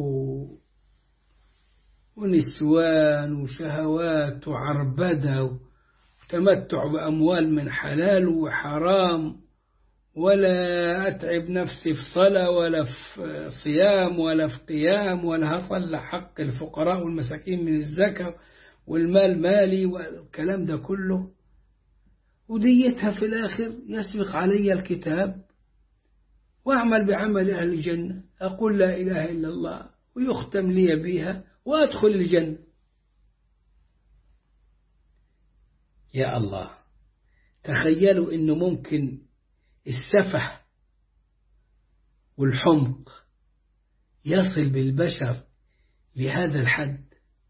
ونسوان وشهوات وعربدة وتمتع بأموال من حلال وحرام، ولا أتعب نفسي في صلاة ولا في صيام ولا في قيام ولا هطلع حق الفقراء والمساكين من الزكاة والمال مالي والكلام ده كله، وديتها في الآخر يسبق علي الكتاب وأعمل بعمل أهل الجنة، أقول لا إله إلا الله ويختم لي بها وأدخل الجنة. يا الله، تخيلوا إنه ممكن السفه والحمق يصل بالبشر لهذا الحد.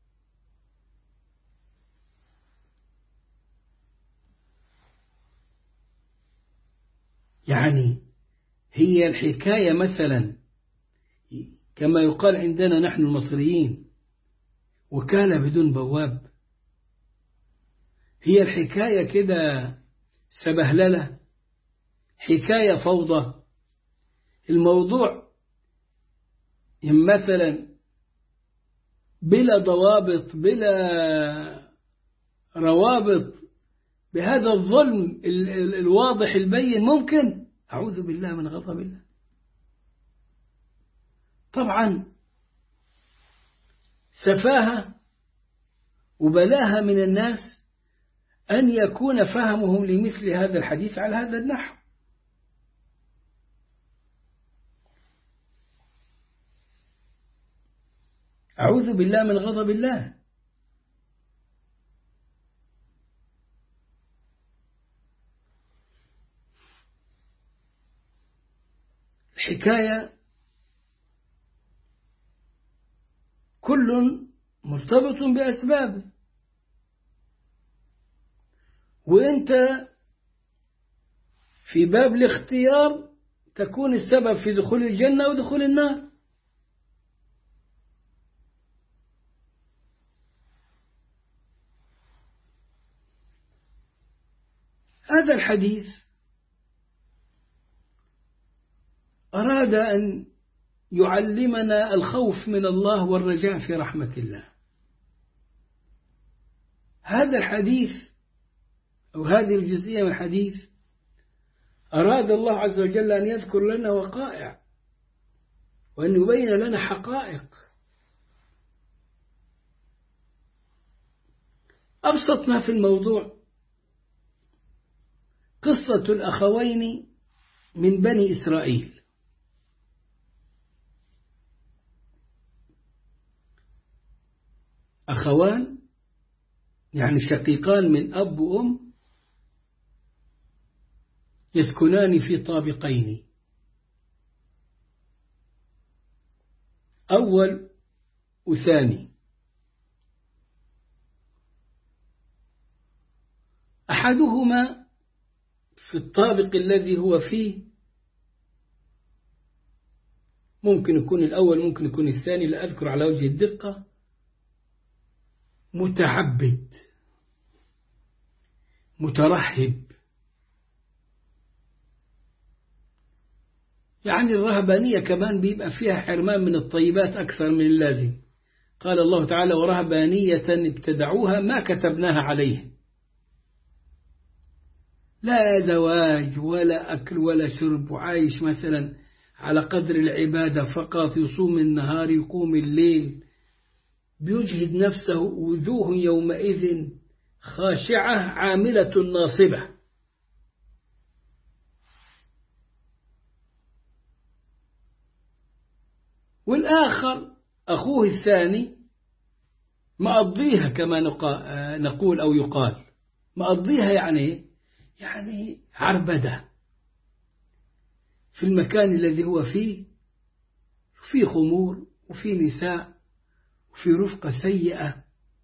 يعني هي الحكاية مثلا كما يقال عندنا نحن المصريين وكالة بدون بواب، هي الحكاية كده سبهللة، حكاية فوضى، الموضوع مثلا بلا ضوابط بلا روابط بهذا الظلم الواضح البين ممكن. أعوذ بالله من غضب الله. طبعا سفاهة وبلاها من الناس أن يكون فهمهم لمثل هذا الحديث على هذا النحو. أعوذ بالله من غضب الله. الحكاية كل مرتبط بأسبابه، وأنت في باب الاختيار تكون السبب في دخول الجنة ودخول النار. هذا الحديث أراد أن يعلمنا الخوف من الله والرجاء في رحمة الله. هذا الحديث أو هذه الجزئية من الحديث أراد الله عز وجل أن يذكر لنا وقائع وأن يبين لنا حقائق. أبسط ما في الموضوع قصة الأخوين من بني إسرائيل. أخوان يعني شقيقان من أب وأم يسكنان في طابقين، أول وثاني. أحدهما في الطابق الذي هو فيه ممكن يكون الأول ممكن يكون الثاني، لا أذكر على وجه الدقة، متعبد مترهب، يعني الرهبانية كمان بيبقى فيها حرمان من الطيبات أكثر من اللازم. قال الله تعالى ورهبانية ابتدعوها ما كتبناها عليه، لا زواج ولا أكل ولا شرب، وعايش مثلا على قدر العبادة فقط، يصوم النهار يقوم الليل، بيجهد نفسه، وجوه يومئذ خاشعة عاملة ناصبة. والآخر أخوه الثاني مقضيها كما نقول أو يقال مقضيها، يعني عربدة في المكان الذي هو فيه، في خمور وفي نساء وفي رفقة سيئة،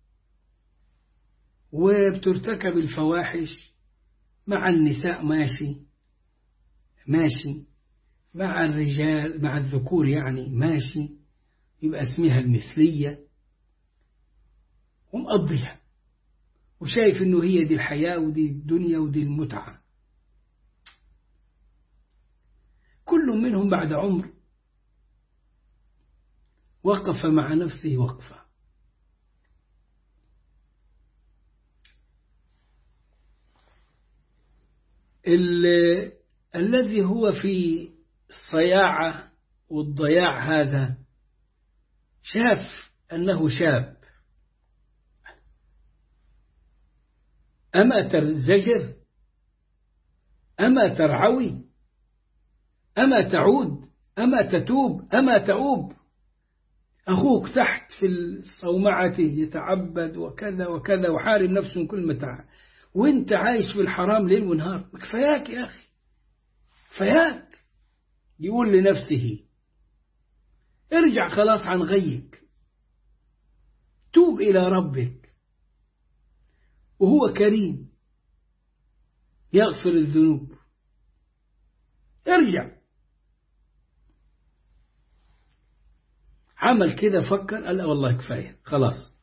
وبترتكب الفواحش مع النساء، ماشي مع الرجال مع الذكور يعني ماشي، يبقى اسمها المثلية، ومقضيها وشايف انه هي دي الحياة ودي الدنيا ودي المتعة. كل منهم بعد عمر وقف مع نفسه وقفة، الذي هو في الصياعة والضياع هذا شاف أنه شاب، أما ترزجر أما ترعوي أما تعود أما تتوب أما تعوب. أخوك تحت في الصومعة يتعبد وكذا وكذا وحارم نفسه من كل متاع، وانت عايش في الحرام ليل ونهار. كفاياك يا أخي، كفاياك. يقول لنفسه ارجع خلاص عن غيك، توب إلى ربك، وهو كريم يغفر الذنوب. ارجع. عمل كده، فكر، قال والله كفاية خلاص.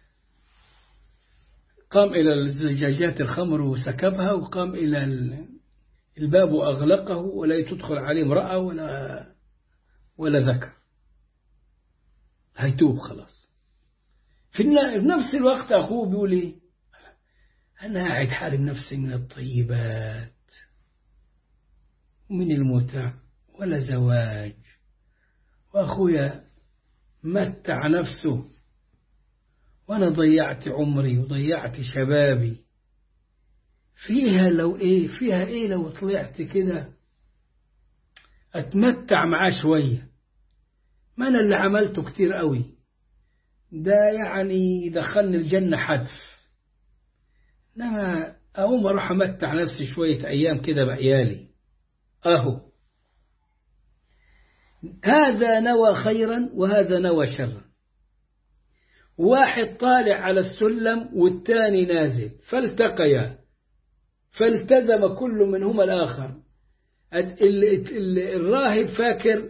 قام إلى زجاجات الخمر وسكبها، وقام إلى الباب وأغلقه، ولا تدخل عليه امرأة ولا ذكر. هيتوب خلاص. في نفس الوقت أخوه بيقول إيه؟ أنا قاعد حارم نفسي من الطيبات ومن المتع ولا زواج، وأخويا متع نفسه، وأنا ضيعت عمري وضيعت شبابي. فيها لو طلعت كده أتمتع معاه شوية، ما أنا اللي عملته كتير قوي، ده يعني دخلني الجنة حتف، إنما أقوم أروح أمتع نفسي شوية أيام كده بعيالي. أهو هذا نوى خيرا وهذا نوى شرا، واحد طالع على السلم والتاني نازل، فالتقيا فالتزم كل منهما الآخر. الراهب فاكر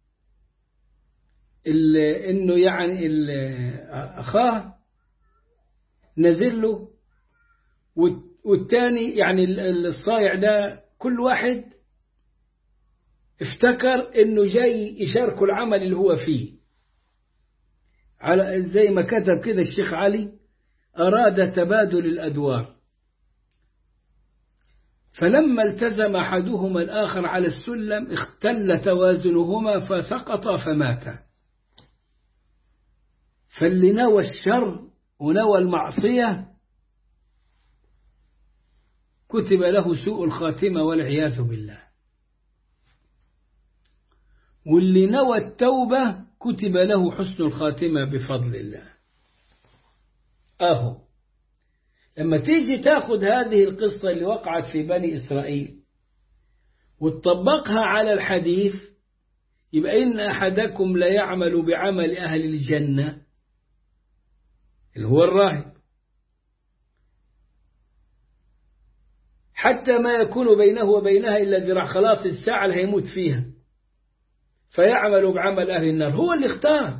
إنه يعني أخاه نزل له والتاني يعني الصايع ده كل واحد افتكر انه جاي يشاركه العمل اللي هو فيه، على زي ما كتب كده الشيخ علي: أراد تبادل الأدوار، فلما التزم أحدهما الآخر على السلم اختل توازنهما فسقط فمات. فاللي نوى الشر ونوى المعصية كتب له سوء الخاتمة والعياذ بالله، واللي نوى التوبة كتب له حسن الخاتمة بفضل الله. أهو لما تيجي تاخد هذه القصة اللي وقعت في بني إسرائيل وتطبقها على الحديث، يبقى إن أحدكم لا يعمل بعمل أهل الجنة اللي هو الراهب، حتى ما يكون بينه وبينها إلا ذراع، خلاص الساعة اللي هيموت فيها، فيعمل بعمل أهل النار. هو اللي اختار،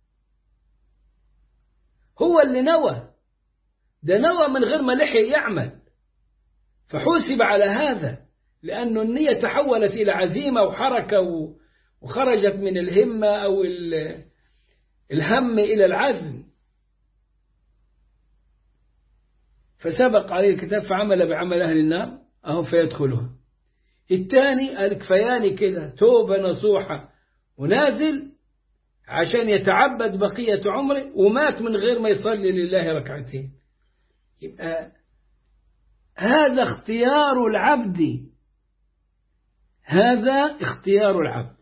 هو اللي نوى، ده نوى من غير ما لحق يعمل، فحوسب على هذا، لأن النية تحولت إلى عزيمة وحركة وخرجت من الهمة أو الهم إلى العزم، فسبق عليه الكتاب فعمل بعمل أهل النار أهو فيدخلها. الثاني قال كفياني كده توبة نصوحة ونازل عشان يتعبد بقية عمره، ومات من غير ما يصلي لله ركعتين. يبقى هذا اختيار العبد، هذا اختيار العبد.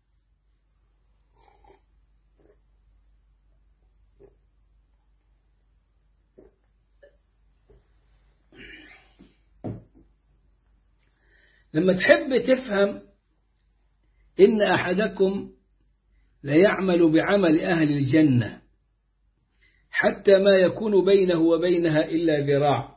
لما تحب تفهم إن أحدكم لا يعمل بعمل أهل الجنة حتى ما يكون بينه وبينها إلا ذراع،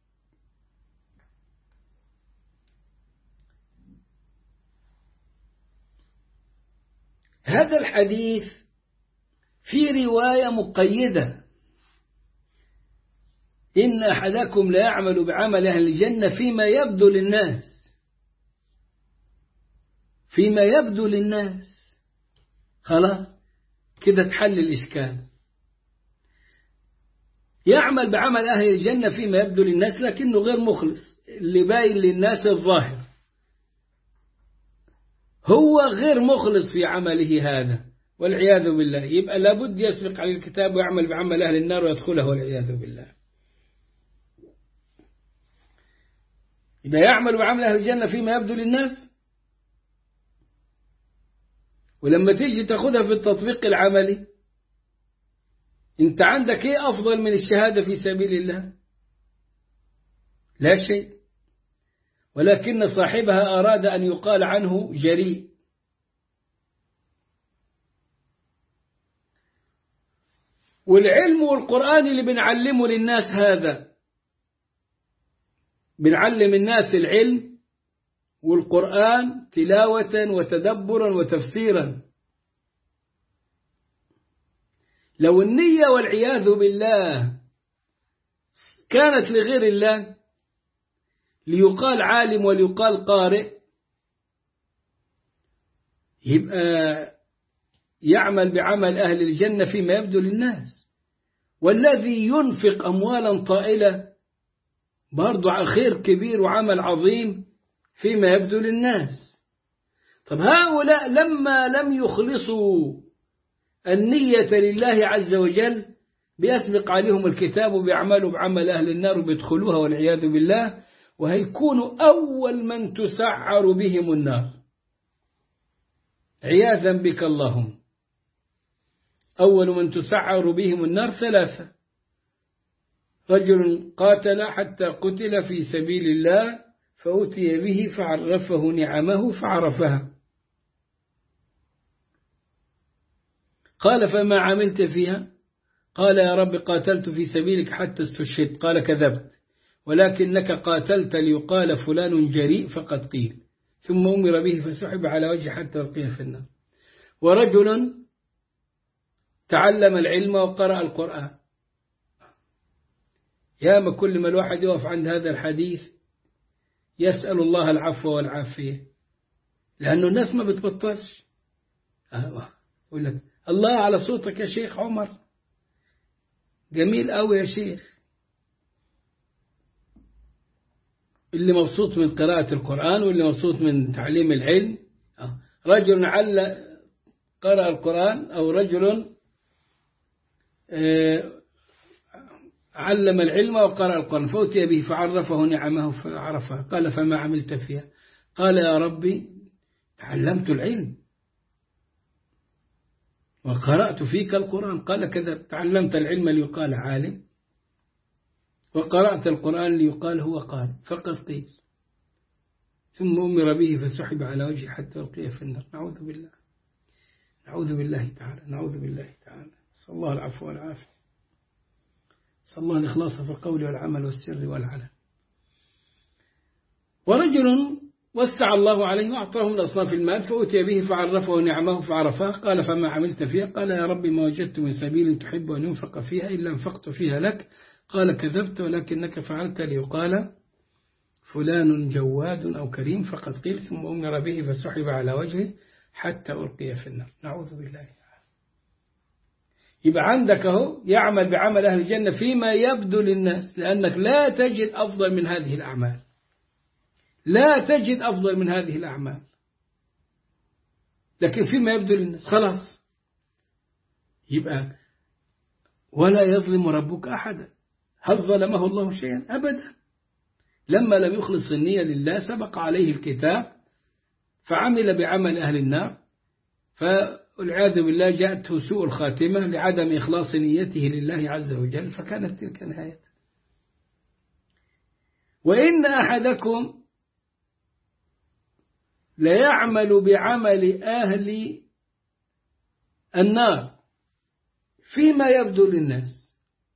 هذا الحديث في رواية مقيدة: إن أحدكم لا يعمل بعمل أهل الجنة فيما يبدو للناس، فيما يبدو للناس. خلاص كده تحل الإشكال. يعمل بعمل أهل الجنة فيما يبدو للناس لكنه غير مخلص، اللي باين للناس الظاهر، هو غير مخلص في عمله هذا والعياذ بالله. يبقى لابد يسبق على الكتاب ويعمل بعمل أهل النار ويدخلها والعياذ بالله. يبقى يعمل بعمل أهل الجنة فيما يبدو للناس، ولما تيجي تاخدها في التطبيق العملي انت عندك ايه افضل من الشهادة في سبيل الله؟ لا شيء، ولكن صاحبها اراد ان يقال عنه جريء. والعلم والقرآن اللي بنعلمه للناس هذا، بنعلم الناس العلم والقرآن تلاوة وتدبرا وتفسيرا. لو النية والعياذ بالله كانت لغير الله، ليقال عالم وليقال قارئ، يبقى يعمل بعمل أهل الجنة فيما يبدو للناس. والذي ينفق أموالا طائلة برضو خير كبير وعمل عظيم فيما يبدو للناس. طب هؤلاء لما لم يخلصوا النية لله عز وجل بيسبق عليهم الكتاب وبيعملوا بعمل أهل النار وبيدخلوها والعياذ بالله، وهيكونوا أول من تسعر بهم النار عياذا بك اللهم. أول من تسعر بهم النار ثلاثة: رجل قاتل حتى قتل في سبيل الله فأتي به فعرفه نعمه فعرفها، قال فما عملت فيها؟ قال يا رب قاتلت في سبيلك حتى استشهدت. قال كذبت، ولكنك قاتلت ليقال فلان جريء فقد قيل. ثم أمر به فسحب على وجهه حتى ألقيه في النار. ورجل تعلم العلم وقرأ القرآن ياما كل ما الواحد يقف عند هذا الحديث يسأل الله العفو والعافية، لأنه الناس ما بتبطلش. يقول لك الله على صوتك يا شيخ عمر، جميل قوي يا شيخ. اللي مبسوط من قراءة القرآن واللي مبسوط من تعليم العلم. رجل قرأ القرآن، أو رجل علم العلم وقرأ القرآن فأتي به فعرفه نعمه فعرفها، قال فما عملت فيها؟ قال يا ربي تعلمت العلم وقرأت فيك القرآن. قال كذا، تعلمت العلم ليقال عالم وقرأت القرآن ليقال هو قارئ، فقد قيل. ثم أمر به فسحب على وجهه حتى ألقي في النار. نعوذ بالله، نعوذ بالله تعالى، نعوذ بالله تعالى. صلى الله العفو والعافية، صلى الله الإخلاص في القول والعمل والسر والعلن. ورجل وسع الله عليه وأعطاه من أصناف المال فأتي به فعرفه نعمه فعرفها، قال فما عملت فيها؟ قال يا ربي ما وجدت من سبيل تحب أن ينفق فيها إلا انفقت فيها لك. قال كذبت ولكنك فعلت ليقال فلان جواد أو كريم، فقد قيل. ثم أمر به فسحب على وجهه حتى ألقي في النار. نعوذ بالله. يبقى عندك اهو يعمل بعمل أهل الجنة فيما يبدو للناس، لأنك لا تجد أفضل من هذه الأعمال، لا تجد أفضل من هذه الأعمال، لكن فيما يبدو للناس خلاص. يبقى ولا يظلم ربك أحدا. هل ظلمه الله شيئا؟ أبدا. لما لم يخلص النية لله سبق عليه الكتاب فعمل بعمل أهل النار، والعياذ بالله جاءته سوء الخاتمة لعدم إخلاص نيته لله عز وجل، فكانت تلك نهايته. وإن أحدكم ليعمل بعمل أهل النار فيما يبدو للناس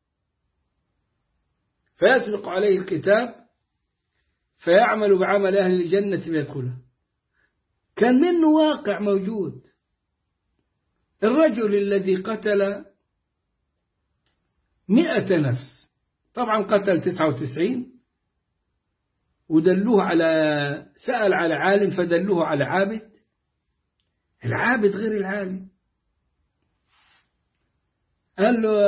فيسبق عليه الكتاب فيعمل بعمل أهل الجنة فيدخلها. كان منه واقع موجود، الرجل الذي قتل 100 نفس، طبعا قتل 99 ودلوه على، سأل على عالم فدلوه على عابد، العابد غير العالم. قال له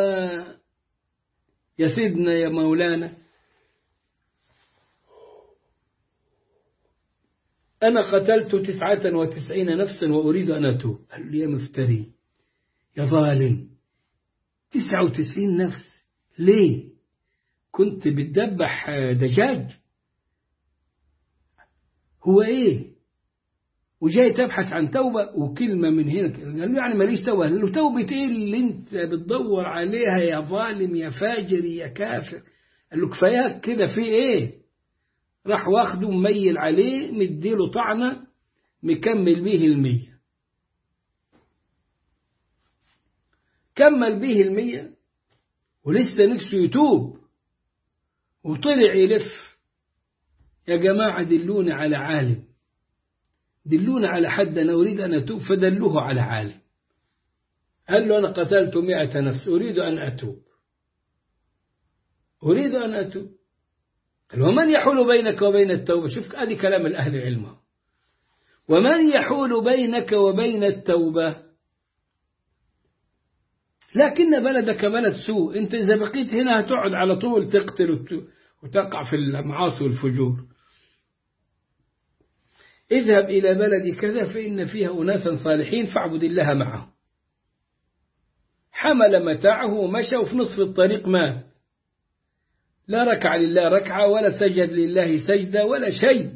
يا سيدنا يا مولانا أنا قتلت 99 نفسا وأريد أن أتوب. قال له يا مفتري يا ظالم، 99 نفس ليه؟ كنت بتذبح دجاج؟ هو إيه؟ وجاي تبحث عن توبة وكلمة من هنا. قال له يعني ماليش توبة. قال له توبة إيه اللي أنت بتدور عليها يا ظالم يا فاجر يا كافر؟ قال له كفاياك كده، في إيه؟ راح واخده مميل عليه مديله طعنة مكمل به 100. كمل به 100 ولسه نفسه يتوب وطلع يلف، يا جماعة دلوني على عالم، دلوني على حد أنا أريد أن أتوب. فدلوه على عالم، قال له أنا قتلت 100 نفس أريد أن أتوب، أريد أن أتوب. قال ومن يحول بينك وبين التوبة؟ شوف هذه كلام الأهل العلم، ومن يحول بينك وبين التوبة؟ لكن بلدك بلد سوء، أنت إذا بقيت هنا هتقعد على طول تقتل وتقع في المعاصي والفجور. اذهب إلى بلد كذا فإن فيها أناسا صالحين فاعبد الله معهم. حمل متاعه ومشى وفي نصف الطريق مات، لا ركع لله ركعة ولا سجد لله سجدة ولا شيء.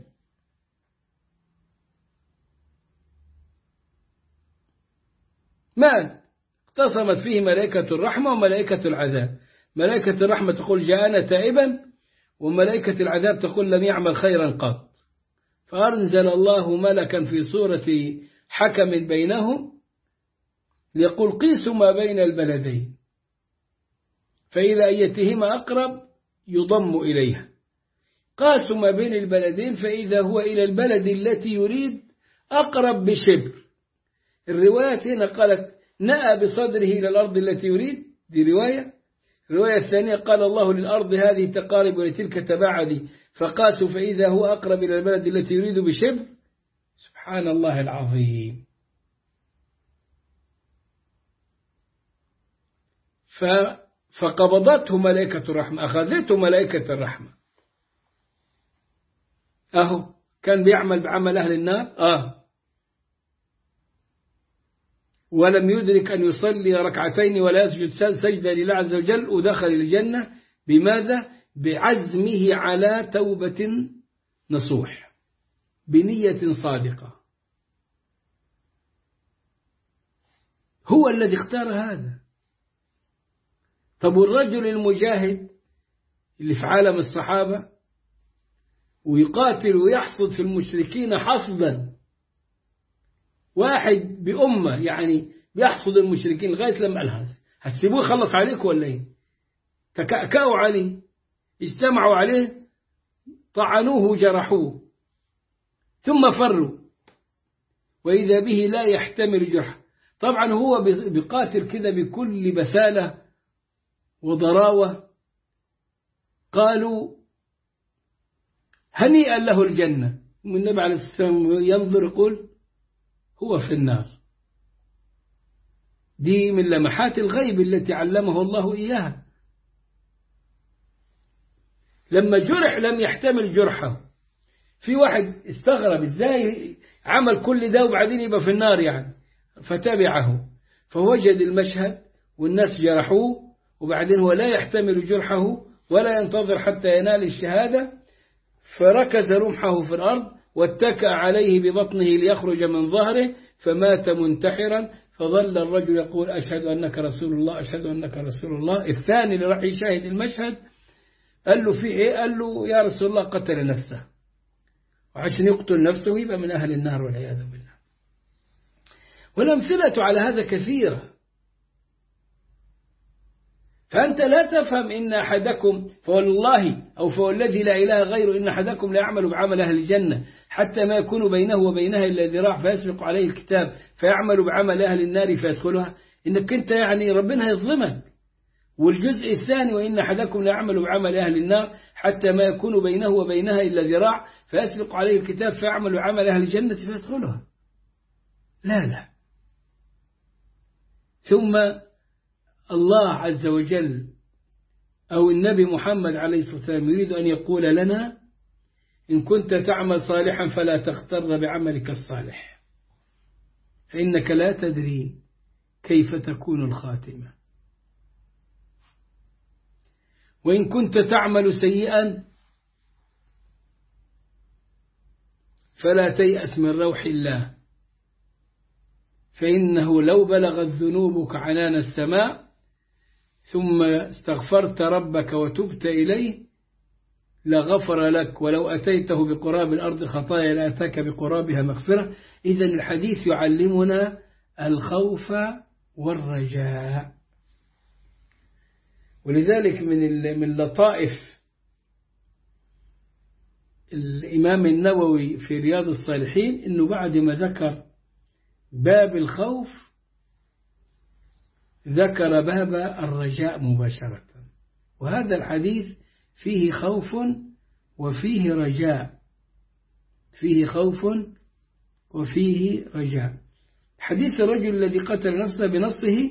مات. اقتصمت فيه ملائكة الرحمة وملائكة العذاب. ملائكة الرحمة تقول جاءنا تائبا، وملائكة العذاب تقول لم يعمل خيرا قط. فأنزل الله ملكا في صورة حكم بينهم ليقول قيسوا ما بين البلدين، فإلى أيتهما أقرب يضم إليها. قاسوا ما بين البلدين فإذا هو إلى البلد التي يريد أقرب بشبر. الروايات هنا قالت نأى بصدره إلى الأرض التي يريد، دي رواية. الرواية الثانية قال الله للأرض هذه تقارب ولتلك تباعدي فقاسوا فإذا هو أقرب إلى البلد التي يريد بشبر. سبحان الله العظيم. فقبضته ملائكة الرحمة، أخذته ملائكة الرحمة. أهو كان بيعمل بعمل أهل النار ولم يدرك أن يصلي ركعتين ولا يسجد سجدة لله عز وجل، ودخل الجنة بماذا؟ بعزمه على توبة نصوح بنية صادقة. هو الذي اختار هذا. طب والرجل المجاهد اللي في عالم الصحابة ويقاتل ويحصد في المشركين حصدا، واحد بأمة يعني بيحصد المشركين لغاية لما قال هتسيبوه يخلص عليك ولا ايه؟ تكأكأوا عليه، اجتمعوا عليه، طعنوه جرحوه ثم فروا، وإذا به لا يحتمل جرح. طبعا هو بيقاتل كده بكل بسالة وضراوة. قالوا هنيئا له الجنة، والنبي عليه الصلاة والسلام ينظر يقول هو في النار. دي من لمحات الغيب التي علمه الله إياها. لما جرح لم يحتمل جرحه. في واحد استغرب ازاي عمل كل ده وبعدين يبقى في النار يعني، فتبعه فوجد المشهد والناس جرحوه، وبعدين هو لا يحتمل جرحه ولا ينتظر حتى ينال الشهادة، فركز رمحه في الأرض واتكأ عليه ببطنه ليخرج من ظهره فمات منتحرا. فظل الرجل يقول أشهد أنك رسول الله، أشهد أنك رسول الله. الثاني اللي راح يشاهد المشهد قال له في إيه؟ قال له يا رسول الله قتل نفسه، وعشان يقتل نفسه يبقى من أهل النار والعياذ بالله. والأمثلة على هذا كثيرة. فأنت لا تفهم إن أحدكم فوالله أو فوالذي لا إله غيره إن أحدكم لا يعمل بعمل أهل الجنة حتى ما يكون بينه وبينها إلا ذراع فيسبق عليه الكتاب فيعمل بعمل أهل النار فيدخلها. إنك أنت يعني ربنا يظلمك. والجزء الثاني وإن أحدكم لا يعمل بعمل أهل النار حتى ما يكون بينه وبينها إلا ذراع فيسبق عليه الكتاب فيعمل بعمل أهل الجنة فيدخلها. لا. ثم الله عز وجل أو النبي محمد عليه الصلاة والسلام يريد أن يقول لنا إن كنت تعمل صالحا فلا تغتر بعملك الصالح، فإنك لا تدري كيف تكون الخاتمة. وإن كنت تعمل سيئا فلا تيأس من روح الله، فإنه لو بلغت ذنوبك عنان السماء ثم استغفرت ربك وتبت إليه لغفر لك ولو أتيته بقراب الأرض خطايا لأتاك بقرابها مغفرة. إذن الحديث يعلمنا الخوف والرجاء. ولذلك من لطائف الإمام النووي في رياض الصالحين إنه بعد ما ذكر باب الخوف ذكر باب الرجاء مباشرة. وهذا الحديث فيه خوف وفيه رجاء، فيه خوف وفيه رجاء. حديث الرجل الذي قتل نفسه بنصه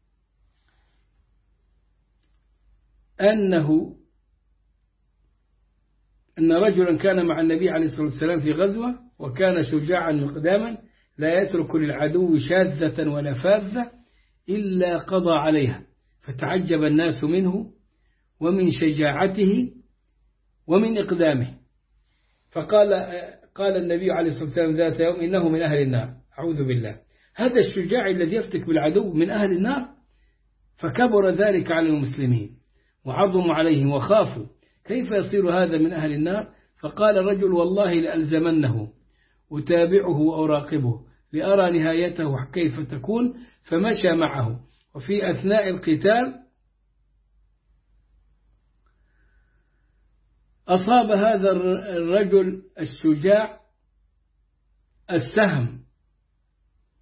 أن رجلا كان مع النبي عليه الصلاة والسلام في غزوة وكان شجاعا مقداما لا يترك للعدو شاذة ولا فاذة إلا قضى عليها، فتعجب الناس منه ومن شجاعته ومن إقدامه. قال النبي عليه الصلاة والسلام ذات يوم إنه من أهل النار. أعوذ بالله، هذا الشجاع الذي يفتك بالعدو من أهل النار؟ فكبر ذلك على المسلمين وعظموا عليهم وخافوا كيف يصير هذا من أهل النار؟ فقال الرجل والله لألزمنه أتابعه وأراقبه لأرى نهايته كيف تكون. فمشى معه، وفي أثناء القتال أصاب هذا الرجل الشجاع السهم،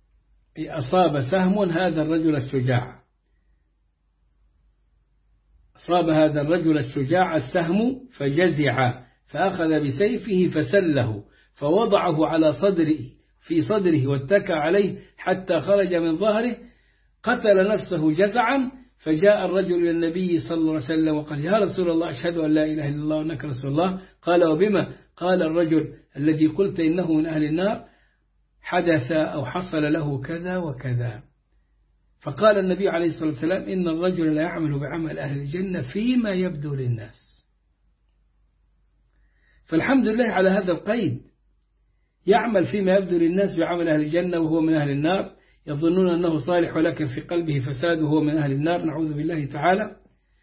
أصاب سهم هذا الرجل الشجاع أصاب هذا الرجل الشجاع السهم فجزع، فأخذ بسيفه فسله، فوضعه على صدره في صدره واتكى عليه حتى خرج من ظهره، قتل نفسه جزعا. فجاء الرجل إلى النبي صلى الله عليه وسلم وقال: يا رسول الله، أشهد أن لا إله إلا الله وأنك رسول الله. قال: وبما؟ قال: الرجل الذي قلت إنه من أهل النار حدث أو حصل له كذا وكذا. فقال النبي عليه الصلاة والسلام: إن الرجل لا يعمل بعمل أهل الجنة فيما يبدو للناس. فالحمد لله على هذا القيد، يعمل فيما يبدو للناس بعمل أهل الجنة وهو من أهل النار، يظنون أنه صالح ولكن في قلبه فساد وهو من أهل النار، نعوذ بالله تعالى.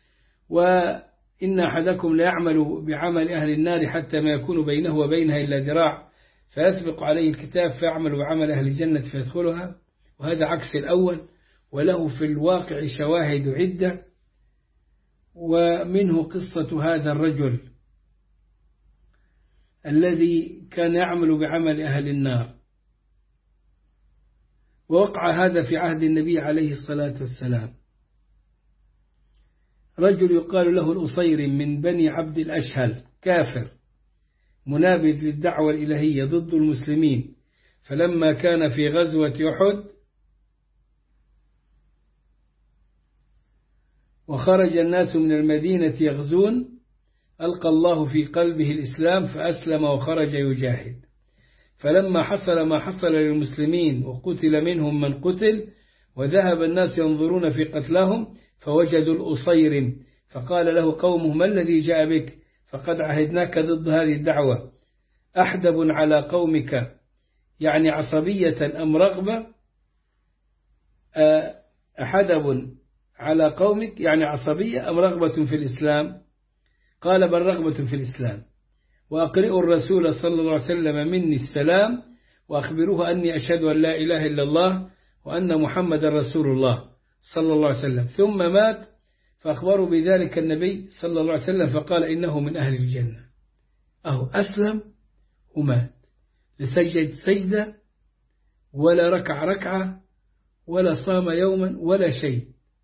وإن أحدكم لا يعمل بعمل أهل النار حتى ما يكون بينه وبينها إلا ذراع فيسبق عليه الكتاب فيعمل بعمل أهل الجنة فيدخلها، وهذا عكس الأول، وله في الواقع شواهد عدة. ومنه قصة هذا الرجل الذي كان يعمل بعمل أهل النار، ووقع هذا في عهد النبي عليه الصلاة والسلام. رجل يقال له الأصير من بني عبد الأشهل، كافر منابذ للدعوة الإلهية ضد المسلمين، فلما كان في غزوة أحد وخرج الناس من المدينة يغزون، ألقى الله في قلبه الإسلام فأسلم وخرج يجاهد. فلما حصل ما حصل للمسلمين وقتل منهم من قتل وذهب الناس ينظرون في قتلهم فوجدوا الأصير، فقال له قومه: ما الذي جاء بك؟ فقد عهدناك ضد هذه الدعوة، أحدب على قومك يعني عصبية أم رغبة؟ أحدب على قومك يعني عصبية أم رغبة في الإسلام؟ قال: بل رغبة في الإسلام. وأقرئوا الرسول صلى الله عليه وسلم مني السلام، وأخبروه أني أشهد أن لا إله إلا الله وأن محمد رسول الله صلى الله عليه وسلم. ثم مات، فأخبروا بذلك النبي صلى الله عليه وسلم فقال: إنه من أهل الجنة. أهو أسلم ومات، لسجد سجدة ولا ركع ركعة ولا صام يوما ولا شيء،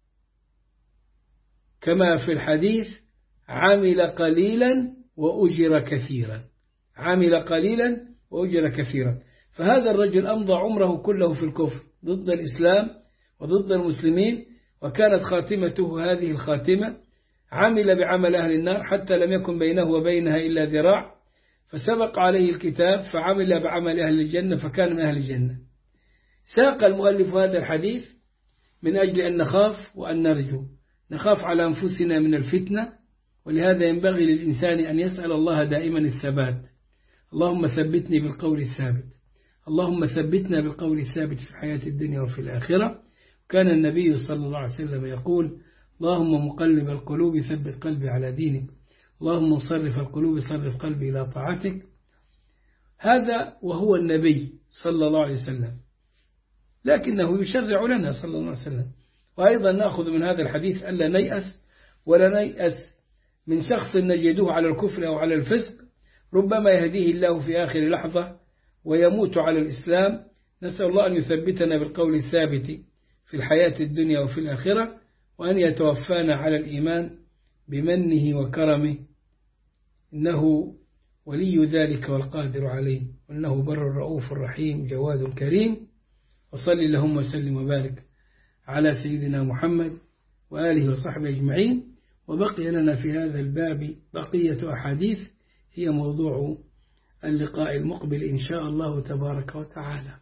كما في الحديث: عمل قليلا وأجر كثيرا، عمل قليلا وأجر كثيرا. فهذا الرجل أمضى عمره كله في الكفر ضد الإسلام وضد المسلمين، وكانت خاتمته هذه الخاتمة، عمل بعمل أهل النار حتى لم يكن بينه وبينها إلا ذراع، فسبق عليه الكتاب فعمل بعمل أهل الجنة فكان من أهل الجنة. ساق المؤلف هذا الحديث من أجل أن نخاف وأن نرجو، نخاف على أنفسنا من الفتنة، ولهذا ينبغي للإنسان أن يسأل الله دائما الثبات. اللهم ثبتني بالقول الثابت، اللهم ثبتنا بالقول الثابت في الحياة الدنيا وفي الآخرة. كان النبي صلى الله عليه وسلم يقول: اللهم مقلب القلوب ثبت قلبي على دينك، اللهم مصرف القلوب صرف قلبي إلى طاعتك. هذا وهو النبي صلى الله عليه وسلم، لكنه يشرع لنا صلى الله عليه وسلم. وأيضا نأخذ من هذا الحديث ألا نيأس، ولا نيأس من شخص نجده على الكفر أو على الفسق، ربما يهديه الله في آخر لحظة ويموت على الإسلام. نسأل الله أن يثبتنا بالقول الثابت في الحياة الدنيا وفي الآخرة، وأن يتوفانا على الإيمان بمنه وكرمه، إنه ولي ذلك والقادر عليه، وإنه بر الرؤوف الرحيم جواد الكريم. وصل اللهم وسلم وبارك على سيدنا محمد وآله وصحبه أجمعين. وبقي لنا في هذا الباب بقية أحاديث هي موضوع اللقاء المقبل إن شاء الله تبارك وتعالى.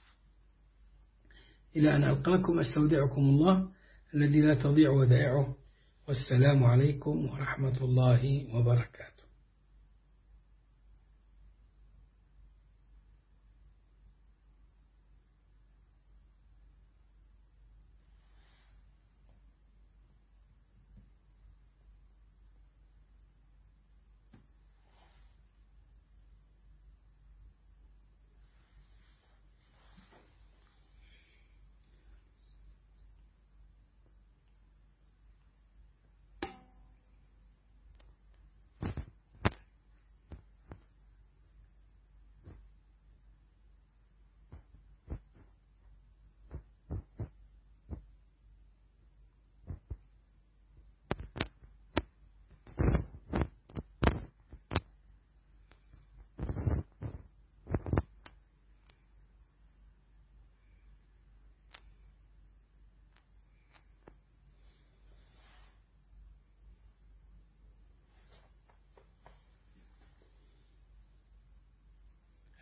إلى أن ألقاكم أستودعكم الله الذي لا تضيع ودائعه، والسلام عليكم ورحمة الله وبركاته.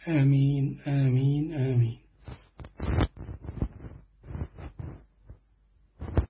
آمين آمين آمين.